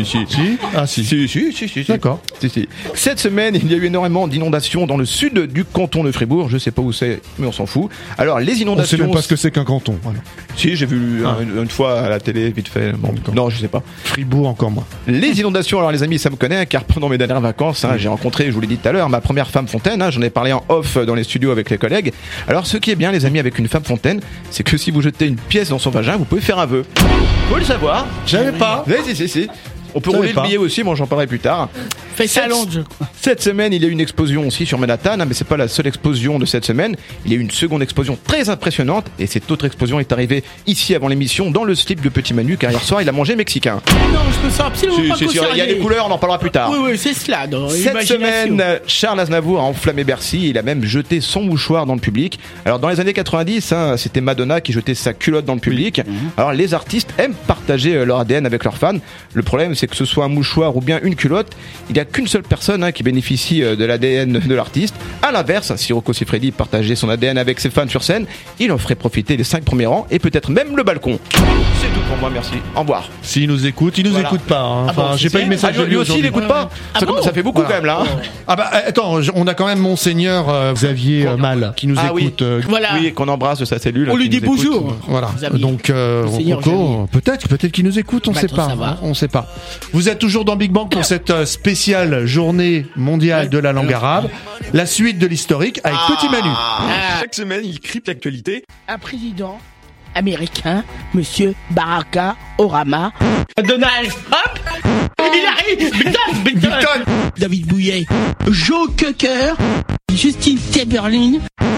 si. D'accord. Si. Cette semaine, il y a eu énormément d'inondations dans le sud du canton de Fribourg. Je sais pas où c'est, mais on s'en fout. Alors, les inondations. On sait même pas ce que c'est qu'un canton. Voilà. Si, j'ai vu une fois à la télé, vite fait. Bon, non, je sais pas. Fribourg, encore moins. Les inondations, alors les amis, ça me connaît, car pendant mes dernières vacances, j'ai rencontré, je vous l'ai dit tout à l'heure, ma première femme fontaine. J'en ai parlé en off dans les studios avec les collègues. Alors, ce qui est bien, les amis, avec une femme fontaine, c'est que si vous jetez une pièce dans son vagin, vous pouvez faire un vœu. Faut le savoir. J'avais pas. Si. On peut rouler le billet aussi, bon j'en parlerai plus tard. Fais ça Londres, je crois. Cette semaine, il y a eu une explosion aussi sur Manhattan, mais c'est pas la seule explosion de cette semaine. Il y a eu une seconde explosion très impressionnante, et cette autre explosion est arrivée ici avant l'émission, dans le slip de Petit Manu, car hier soir il a mangé mexicain. Non, je me sens absolument pas concerné. Il y a des couleurs, on en parlera plus tard. Oui, c'est cela. Cette semaine, Charles Aznavour a enflammé Bercy, il a même jeté son mouchoir dans le public. Alors dans les années 90, c'était Madonna qui jetait sa culotte dans le public. Alors les artistes aiment partager leur ADN avec leurs fans. Le problème, c'est que ce soit un mouchoir ou bien une culotte, il n'y a qu'une seule personne qui bénéficie de l'ADN de l'artiste. À l'inverse, si Rocco Siffredi partageait son ADN avec ses fans sur scène, il en ferait profiter les 5 premiers rangs et peut-être même le balcon. C'est tout pour moi, merci. Au revoir. S'il nous écoute, il nous écoute pas. Hein. Enfin, j'ai pas eu de message de lui aussi, il écoute pas. Ça fait beaucoup quand même là. Ah bah attends, on a quand même Monseigneur Xavier Mal qui nous écoute. Oui, qu'on embrasse de sa cellule. On lui dit bonjour. Voilà. Donc Rocco, peut-être qu'il nous écoute, on sait pas. On sait pas. Vous êtes toujours dans Big Bang pour cette spéciale journée mondiale de la langue arabe. La suite de l'historique avec Petit Manu. Chaque semaine, il crypte l'actualité. Un président américain, Monsieur Barack Obama, Donald Trump, il arrive, Bigton, David Bouillet, Joe Cocker, Justine Timberlake,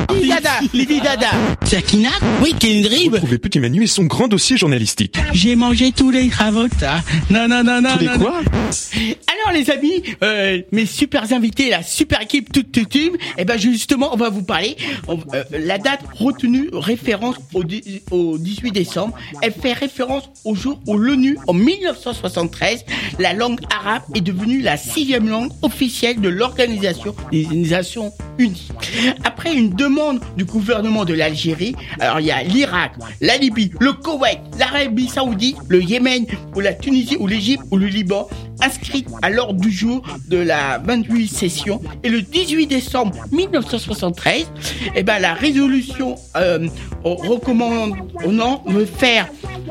Lady Dada, Sakina, oui, Kendrick. Retrouvez Petit Manu et son grand dossier journalistique. J'ai mangé tous les cravotas. Non. Tous les quoi? Alors les amis, mes super invités, la super équipe toute team, et ben justement on va vous parler. La date retenue référence au 18 décembre, elle fait référence au jour où l'ONU en 1973, la langue arabe est devenue la 6e langue officielle de l'Organisation des Nations Unies. Après une demande du gouvernement de l'Algérie, alors il y a l'Irak, la Libye, le Koweït, l'Arabie Saoudite, le Yémen, ou la Tunisie, ou l'Égypte, ou le Liban, inscrite à l'ordre du jour de la 28e session. Et le 18 décembre 1973, eh ben la résolution recommande de faire.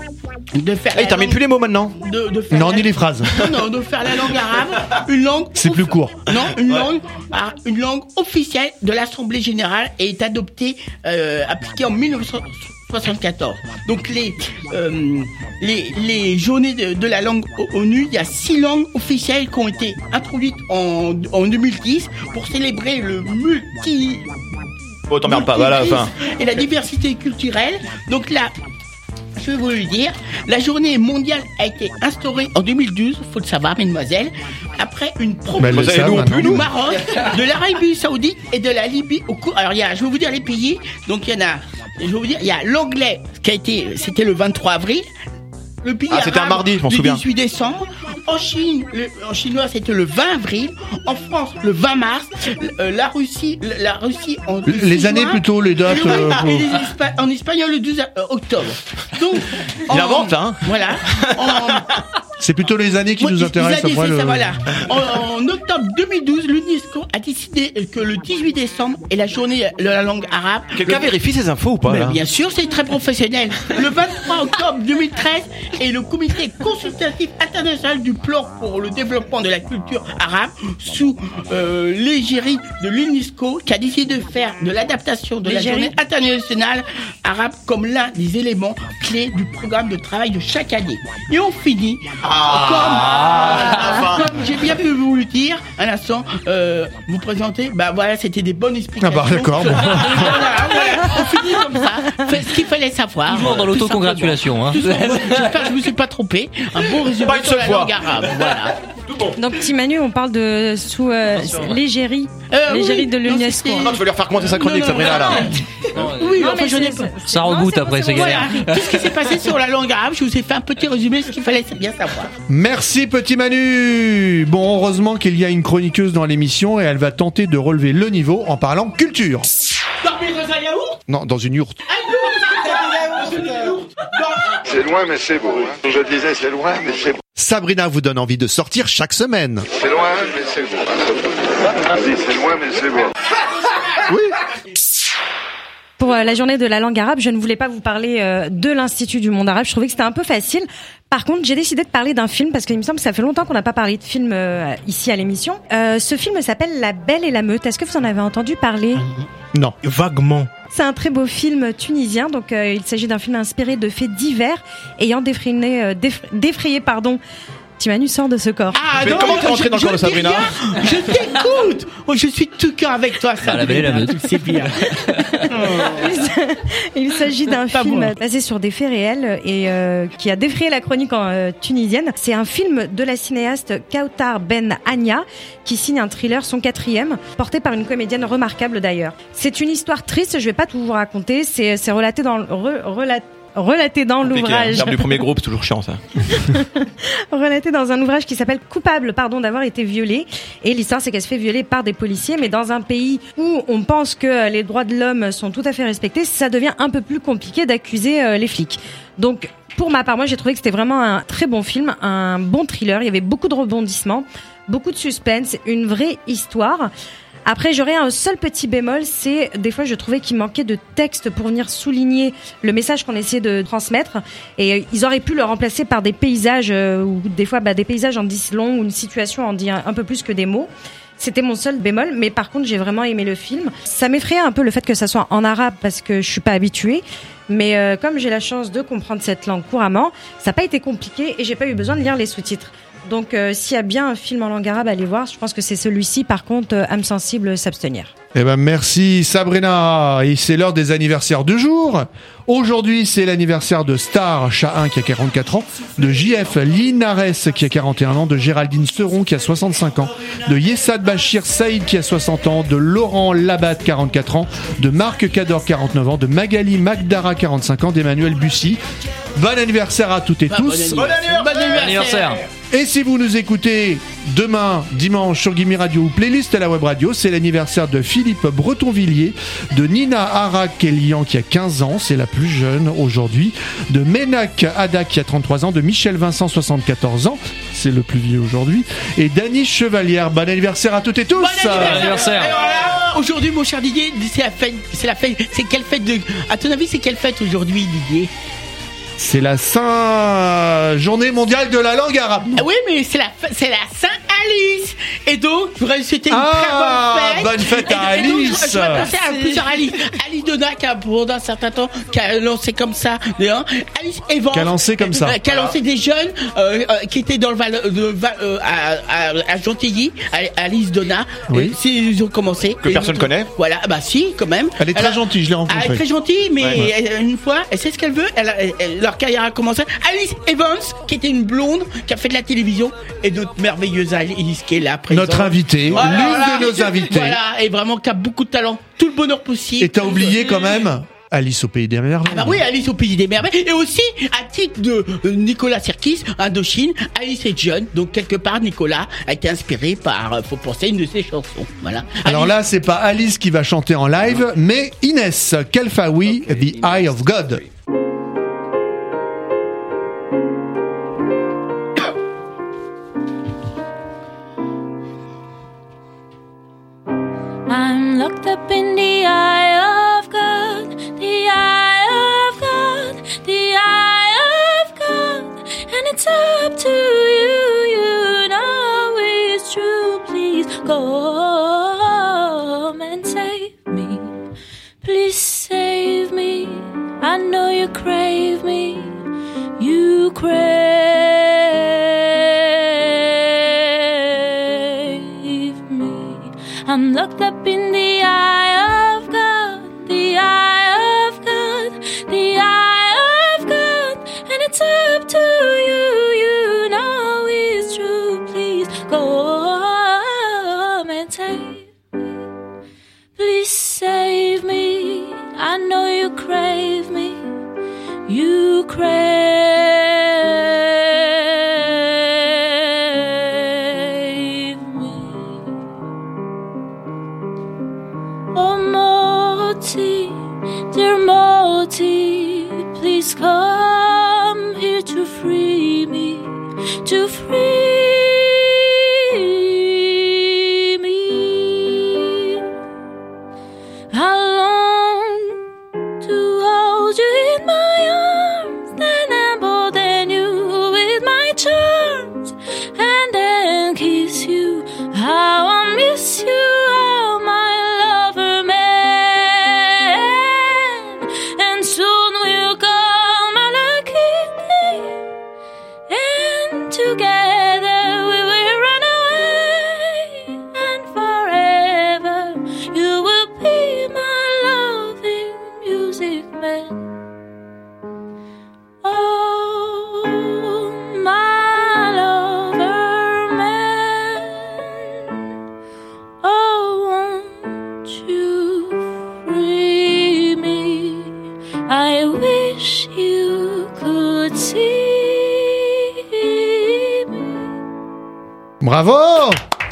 Il termine plus les mots maintenant. Non, ni les phrases. Non, de faire la langue arabe une langue. C'est plus court. Non, une langue officielle de l'Assemblée générale et est adoptée, appliquée en 1974. Donc les journées de la langue ONU, il y a 6 langues officielles qui ont été introduites en 2010 pour célébrer le t'emmerdes pas, voilà, enfin. et la diversité culturelle. Donc là, je vais vous le dire, la journée mondiale a été instaurée en 2012, faut le savoir, mesdemoiselles, après une proposition du Maroc, de l'Arabie Saoudite et de la Libye au cours. Alors je vais vous dire les pays. Donc il y a l'anglais c'était le 23 avril. Le pays c'était un mardi, je m'en souviens. Le 18 décembre. En Chine, en chinois, c'était le 20 avril. En France, le 20 mars. La Russie en les années juin, plutôt, les dates. En espagnol, le 12 octobre. Donc, il invente, hein. Voilà. C'est plutôt les années qui nous intéressent. Après voilà. En octobre 2012, l'UNESCO a décidé que le 18 décembre est la journée de la langue arabe. Quelqu'un vérifie ces infos ou pas Mais là bien sûr, c'est très professionnel. Le 23 octobre 2013 est le comité consultatif international du plan pour le développement de la culture arabe sous l'égérie de l'UNESCO qui a décidé de faire de l'adaptation de la journée internationale arabe comme l'un des éléments clés du programme de travail de chaque année. Et on finit comme j'ai bien pu vous le dire, un instant, vous présenter, voilà, c'était des bonnes explications. D'accord. Bon. Voilà, on finit comme ça. Fait ce qu'il fallait savoir. Toujours dans l'autocongratulation. J'espère que je me suis pas trompé. Un bon résumé sur la langue arabe. Voilà. Donc, petit Manu, on parle de sous l'égérie de l'UNESCO. Non, tu veux lui refaire commenter sa chronique, Sabrina, là. Oui, enfin, je n'ai pas. Ça regoute après, c'est galère. Voilà. Tout ce qui s'est passé sur la langue arabe, je vous ai fait un petit résumé de ce qu'il fallait bien savoir. Merci, petit Manu. Bon, heureusement qu'il y a une chroniqueuse dans l'émission et elle va tenter de relever le niveau en parlant culture. Dormir dans un yaourt ? Non, dans une yourte. C'est loin, mais c'est beau. Hein. Je disais, c'est loin, mais c'est beau. Sabrina vous donne envie de sortir chaque semaine. C'est loin, mais c'est beau. C'est loin, mais c'est beau. Oui. Pour la journée de la langue arabe, je ne voulais pas vous parler de l'Institut du monde arabe. Je trouvais que c'était un peu facile. Par contre, j'ai décidé de parler d'un film parce qu'il me semble que ça fait longtemps qu'on n'a pas parlé de film ici à l'émission. Ce film s'appelle La Belle et la Meute. Est-ce que vous en avez entendu parler ? Non, vaguement. C'est un très beau film tunisien. Donc, il s'agit d'un film inspiré de faits divers ayant défrayé Timanu sort de ce corps. Mais non, comment t'es rentré dans le corps de Sabrina ? Je t'écoute. Je suis tout cœur avec toi, Sabrina. La Belle et la Meute. C'est bien. Il s'agit d'un film basé sur des faits réels et qui a défrayé la chronique tunisienne. C'est un film de la cinéaste Kautar Ben Anya qui signe un thriller, son 4e, porté par une comédienne remarquable d'ailleurs. C'est une histoire triste, je vais pas tout vous raconter, c'est relaté dans l'ouvrage. L'herbe du premier groupe, c'est toujours chiant ça. Relaté dans un ouvrage qui s'appelle Coupable, d'avoir été violée. Et l'histoire, c'est qu'elle se fait violer par des policiers, mais dans un pays où on pense que les droits de l'homme sont tout à fait respectés, ça devient un peu plus compliqué d'accuser les flics. Donc, pour ma part, moi, j'ai trouvé que c'était vraiment un très bon film, un bon thriller. Il y avait beaucoup de rebondissements, beaucoup de suspense, une vraie histoire. Après, j'aurais un seul petit bémol, c'est des fois je trouvais qu'il manquait de texte pour venir souligner le message qu'on essayait de transmettre. Et ils auraient pu le remplacer par des paysages, ou des fois des paysages en disent long, ou une situation en dit un peu plus que des mots. C'était mon seul bémol, mais par contre j'ai vraiment aimé le film. Ça m'effrayait un peu le fait que ça soit en arabe parce que je suis pas habituée. Mais comme j'ai la chance de comprendre cette langue couramment, ça n'a pas été compliqué et j'ai pas eu besoin de lire les sous-titres. Donc s'il y a bien un film en langue arabe, allez voir. Je pense que c'est celui-ci. Par contre, âme sensible, s'abstenir. Merci Sabrina. Et c'est l'heure des anniversaires du jour. Aujourd'hui, c'est l'anniversaire de Star Chahin qui a 44 ans, de JF Linares qui a 41 ans, de Géraldine Seron qui a 65 ans, de Yessad Bachir Saïd qui a 60 ans, de Laurent Labat 44 ans, de Marc Cador 49 ans, de Magali Magdara 45 ans, d'Emmanuel Bussy. Bon anniversaire à toutes et tous. Bon anniversaire. Et si vous nous écoutez demain, dimanche, sur Gimme Radio ou playlist à la web radio, c'est l'anniversaire de Philippe Bretonvilliers, de Nina Arak-Elian qui a 15 ans, c'est la plus jeune aujourd'hui, de Ménac Ada qui a 33 ans, de Michel Vincent 74 ans, c'est le plus vieux aujourd'hui, et d'Annie Chevalière. Bon anniversaire à toutes et tous. Bon anniversaire. Aujourd'hui, mon cher Didier, c'est la fête. C'est quelle fête à ton avis, c'est quelle fête aujourd'hui, Didier? C'est la journée mondiale de la langue arabe. Ah oui, mais c'est la Saint-Alice. Et donc, je voudrais souhaiter une très bonne fête. Bonne fête à Alice. Je voudrais penser à plusieurs Alice. Alice Donna, qui a pendant un certain temps, qui a lancé comme ça. Alice Evans. Qui a lancé comme ça. Qui a lancé des jeunes qui étaient dans le à Gentilly. Alice Donna. Oui. Ils ont commencé. Que personne connaît. Voilà, si, quand même. Elle est très gentille, je l'ai rencontrée. Elle est très gentille, mais une fois, elle sait ce qu'elle veut. Leur carrière a commencé. Alice Evans, qui était une blonde, qui a fait de la télévision, et notre merveilleuse Alice qui est là présente. Notre invitée, l'une de nos invitées. Voilà, et vraiment qui a beaucoup de talent, tout le bonheur possible. Et t'as oublié quand même Alice au Pays des Merveilles. Ah bah oui, Alice au Pays des Merveilles. Et aussi, à titre de Nicolas Sirkis, Indochine, Alice est jeune. Donc, quelque part, Nicolas a été inspiré par, faut penser, une de ses chansons. Voilà. Alors là, c'est pas Alice qui va chanter en live, mais Inès Kelfaoui, The Eye of God. you crave me. You crave me. I'm locked up in the eye of God, the eye of God, the eye of God, and it's up to you. You know it's true. Please come and save me. Please save me. I know you crave me. You crave. Dear Moti, please come here to free me, to free me. I long to hold you in my arms, then embolden you with my charms, and then kiss you. How I miss you. Bravo!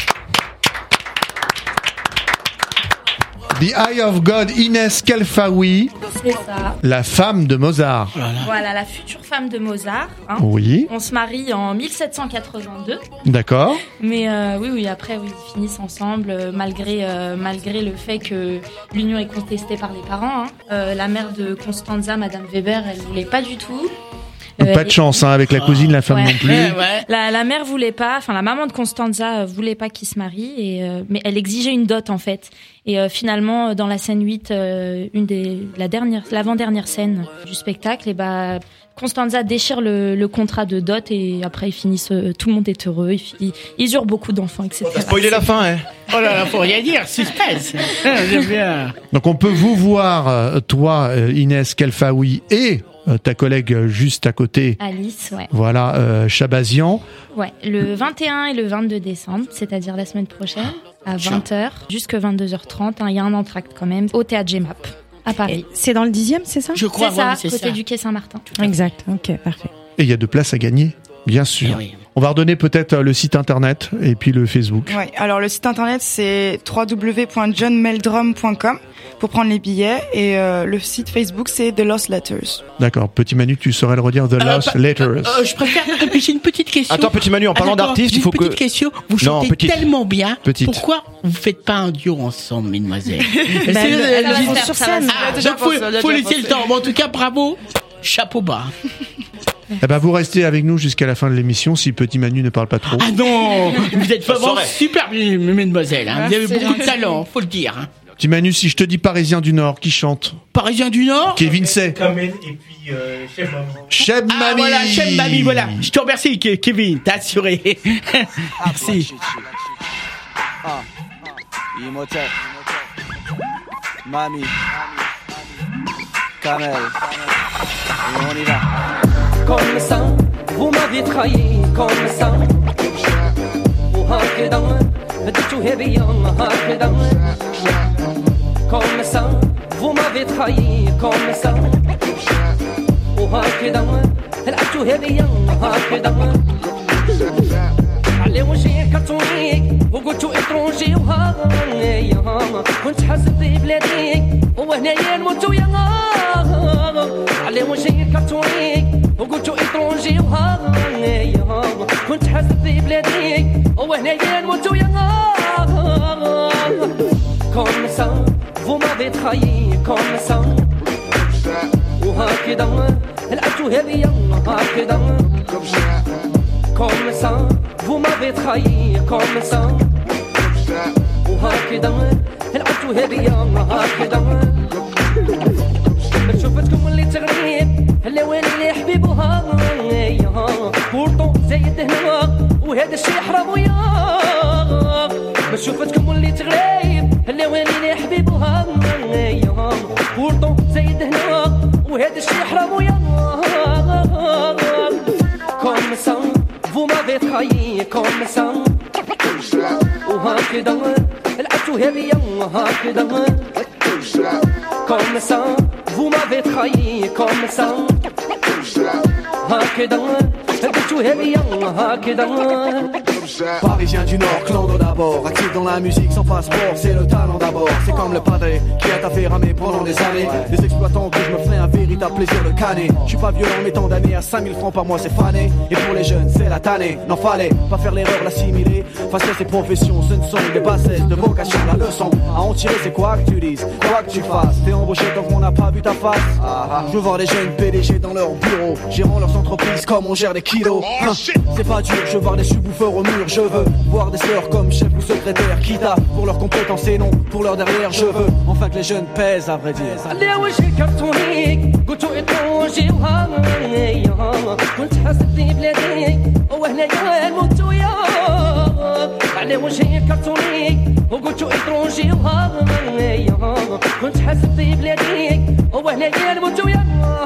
The Eye of God, Inès Kelfaoui. C'est ça. La femme de Mozart. Voilà, la future femme de Mozart. Hein. Oui. On se marie en 1782. D'accord. Mais oui, après, ils finissent ensemble, malgré le fait que l'union est contestée par les parents. Hein. La mère de Constanza, Madame Weber, elle voulait pas du tout. Pas de chance, hein, avec la cousine, la femme non plus. Ouais. La mère voulait pas, enfin la maman de Constanza voulait pas qu'ils se marient, mais elle exigeait une dot en fait. Et finalement, dans la scène 8, l'avant-dernière scène du spectacle, et Constanza déchire le contrat de dot et après ils finissent, tout le monde est heureux, ils eurent beaucoup d'enfants, etc. T'as spoilé la fin, hein. Oh là là, faut rien dire, suspense. J'aime bien. Donc on peut vous voir, toi, Inès Kelfaoui, et ta collègue juste à côté. Alice, ouais. Voilà, Chabazian. Ouais, le 21 et le 22 décembre, c'est-à-dire la semaine prochaine, à 20h, jusqu'à 22h30. Il y a un entracte quand même, au Théâtre Gemap, à Paris. C'est dans le 10e, c'est ça? Je crois, c'est ça, côté du quai Saint-Martin. Exact, ok, parfait. Et il y a de place à gagner, bien sûr. Oui. On va redonner peut-être le site internet et puis le Facebook. Ouais, alors le site internet c'est www.johnmeldrum.com pour prendre les billets et le site Facebook c'est The Lost Letters. D'accord, petit Manu, tu saurais le redire, The Lost Letters. Je préfère j'ai une petite question. Attends, petit Manu, en parlant d'artistes, il faut que... Petite question, vous chantez tellement bien, pourquoi vous faites pas un duo ensemble, mesdemoiselles? Sur scène. Faut laisser le temps. Bon, en tout cas, bravo, chapeau bas. Eh ben, vous restez avec nous jusqu'à la fin de l'émission si Petit Manu ne parle pas trop. Ah non, vous êtes vraiment super bien, mesdemoiselles. Hein. Vous avez beaucoup de talent, faut le dire. Hein. Petit Manu, si je te dis Parisien du Nord, qui chante? Parisien du Nord? Kevin Say. Kamel et puis Cheb Mami. Cheb Mami. Ah voilà, Cheb Mami, voilà. Je te remercie, Kevin, t'as assuré. Merci. Imhotep. Mami. Kamel. Et on y va. Comme ça, vous m'avez trahi, comme ça. وهكذا بديتو هبيا هكذا. Comme ça, vous m'avez trahi, comme ça. وهكذا لعبتو هبيا هكذا. على وجهي كرتونيك وقلتو اترونجي وهايا كنت حاسب ببلادي وهنايا نموت ويا على وجهي كرتونيك وقلتو اترونجي وهايا كنت حاسب ببلادي وهنايا نموت ويا Comme ça, vous m'avez trahi, comme ça. وهكذا لعبتو هبيا هكذا. Comme ça, vous m'avez trahi, comme ça. وهكذا لعبتو هبيا هكذا. شوفتكم اللي تغنيت اللي وين اللي حبيبها بورطون زايد هنا وهذا الشي حرام وياه ما شوفتكم اللي تغليب اللي وين اللي حبيبها بورطون زايد هنا وهذا الشي حرام وياه comme ça vous m'avez trahi comme ça وهكذا لعبتوا هذه هكذا comme ça vous m'avez trahi comme ça هكذا لعبتوا هذه هكذا Parisien du Nord, clando d'abord. Actif dans la musique sans passeport, c'est le talent d'abord. C'est comme le padré qui a taffé ramé pendant des années. Les exploitants que je me ferai un véritable plaisir de canner. Je suis pas violent mais tant d'années à 5000 francs par mois c'est fané. Et pour les jeunes c'est la tannée. N'en fallait pas faire l'erreur, l'assimiler. Face à ces professions ce ne sont que des bassesses de vocation. La leçon à en tirer c'est quoi que tu dises, quoi que tu fasses. T'es embauché tant qu'on n'a pas vu ta face. Je veux voir des jeunes PDG dans leur bureau, gérant leurs entreprises comme on gère des kilos. C'est pas dur, je veux voir des subwoofers au mur. Je veux voir des sœurs comme chef ou secrétaire, quitte à pour leurs compétences et non pour leur derrière. Je veux enfin que les jeunes pèsent à vrai dire. اللي وجهي كرتونيك قلتو إتروجي وهاي كنت حاسبني بلادي وهنايا الموت وياك على وجهي كرتونيك وقلتو إتروجي وهاي كنت حاسبني بلادي وهنايا الموت وياك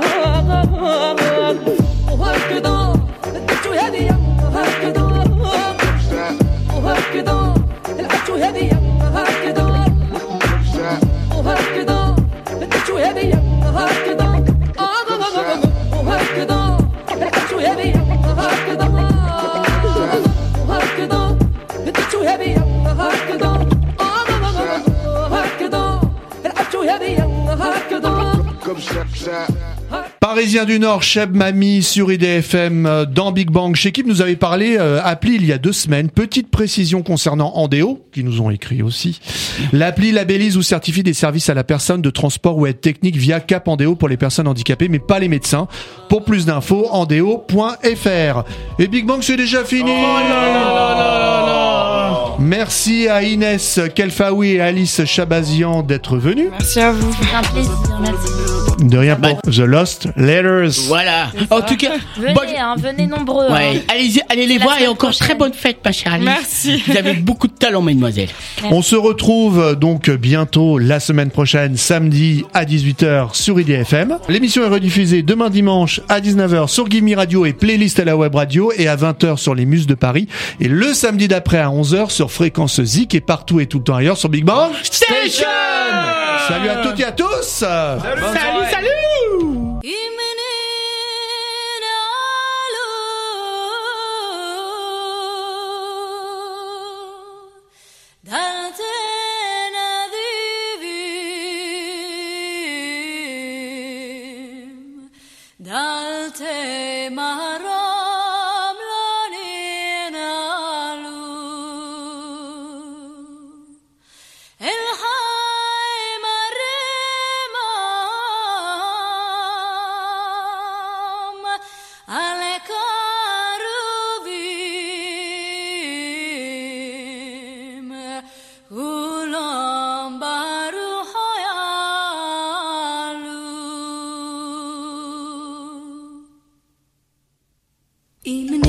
وهكذا قلتو هذه هكذا وهكذا لعبتوا هذه هكذا وهكذا لعبتوا هذه هكذا وهكذا لعبتوا هذه هكذا وهكذا لعبتوا هذه هكذا وهكذا لعبتوا هذه هكذا. Parisien du Nord, Cheb Mami sur IDFM dans Big Bang. Chez qui nous avait parlé appli il y a 2 semaines. Petite précision concernant Andéo, qui nous ont écrit aussi. L'appli labellise ou certifie des services à la personne de transport ou aide technique via Cap Andéo pour les personnes handicapées, mais pas les médecins. Pour plus d'infos, andéo.fr. Et Big Bang, c'est déjà fini. Merci à Inès Kelfaoui et Alice Chabazian d'être venues. Merci à vous. C'est un plaisir, merci. De rien pour The Lost Letters. Voilà. En tout cas, venez nombreux. Ouais. Allez les voir et encore très bonne fête, ma chère Alice. Merci. Vous avez beaucoup de talent, mesdemoiselles. On se retrouve donc bientôt la semaine prochaine, samedi à 18h sur IDFM. L'émission est rediffusée demain dimanche à 19h sur Gimme Radio et Playlist à la web radio et à 20h sur les Muses de Paris. Et le samedi d'après à 11h sur Fréquence Zik et partout et tout le temps ailleurs sur Big Bang Station. Salut à toutes et à tous. Salut. Even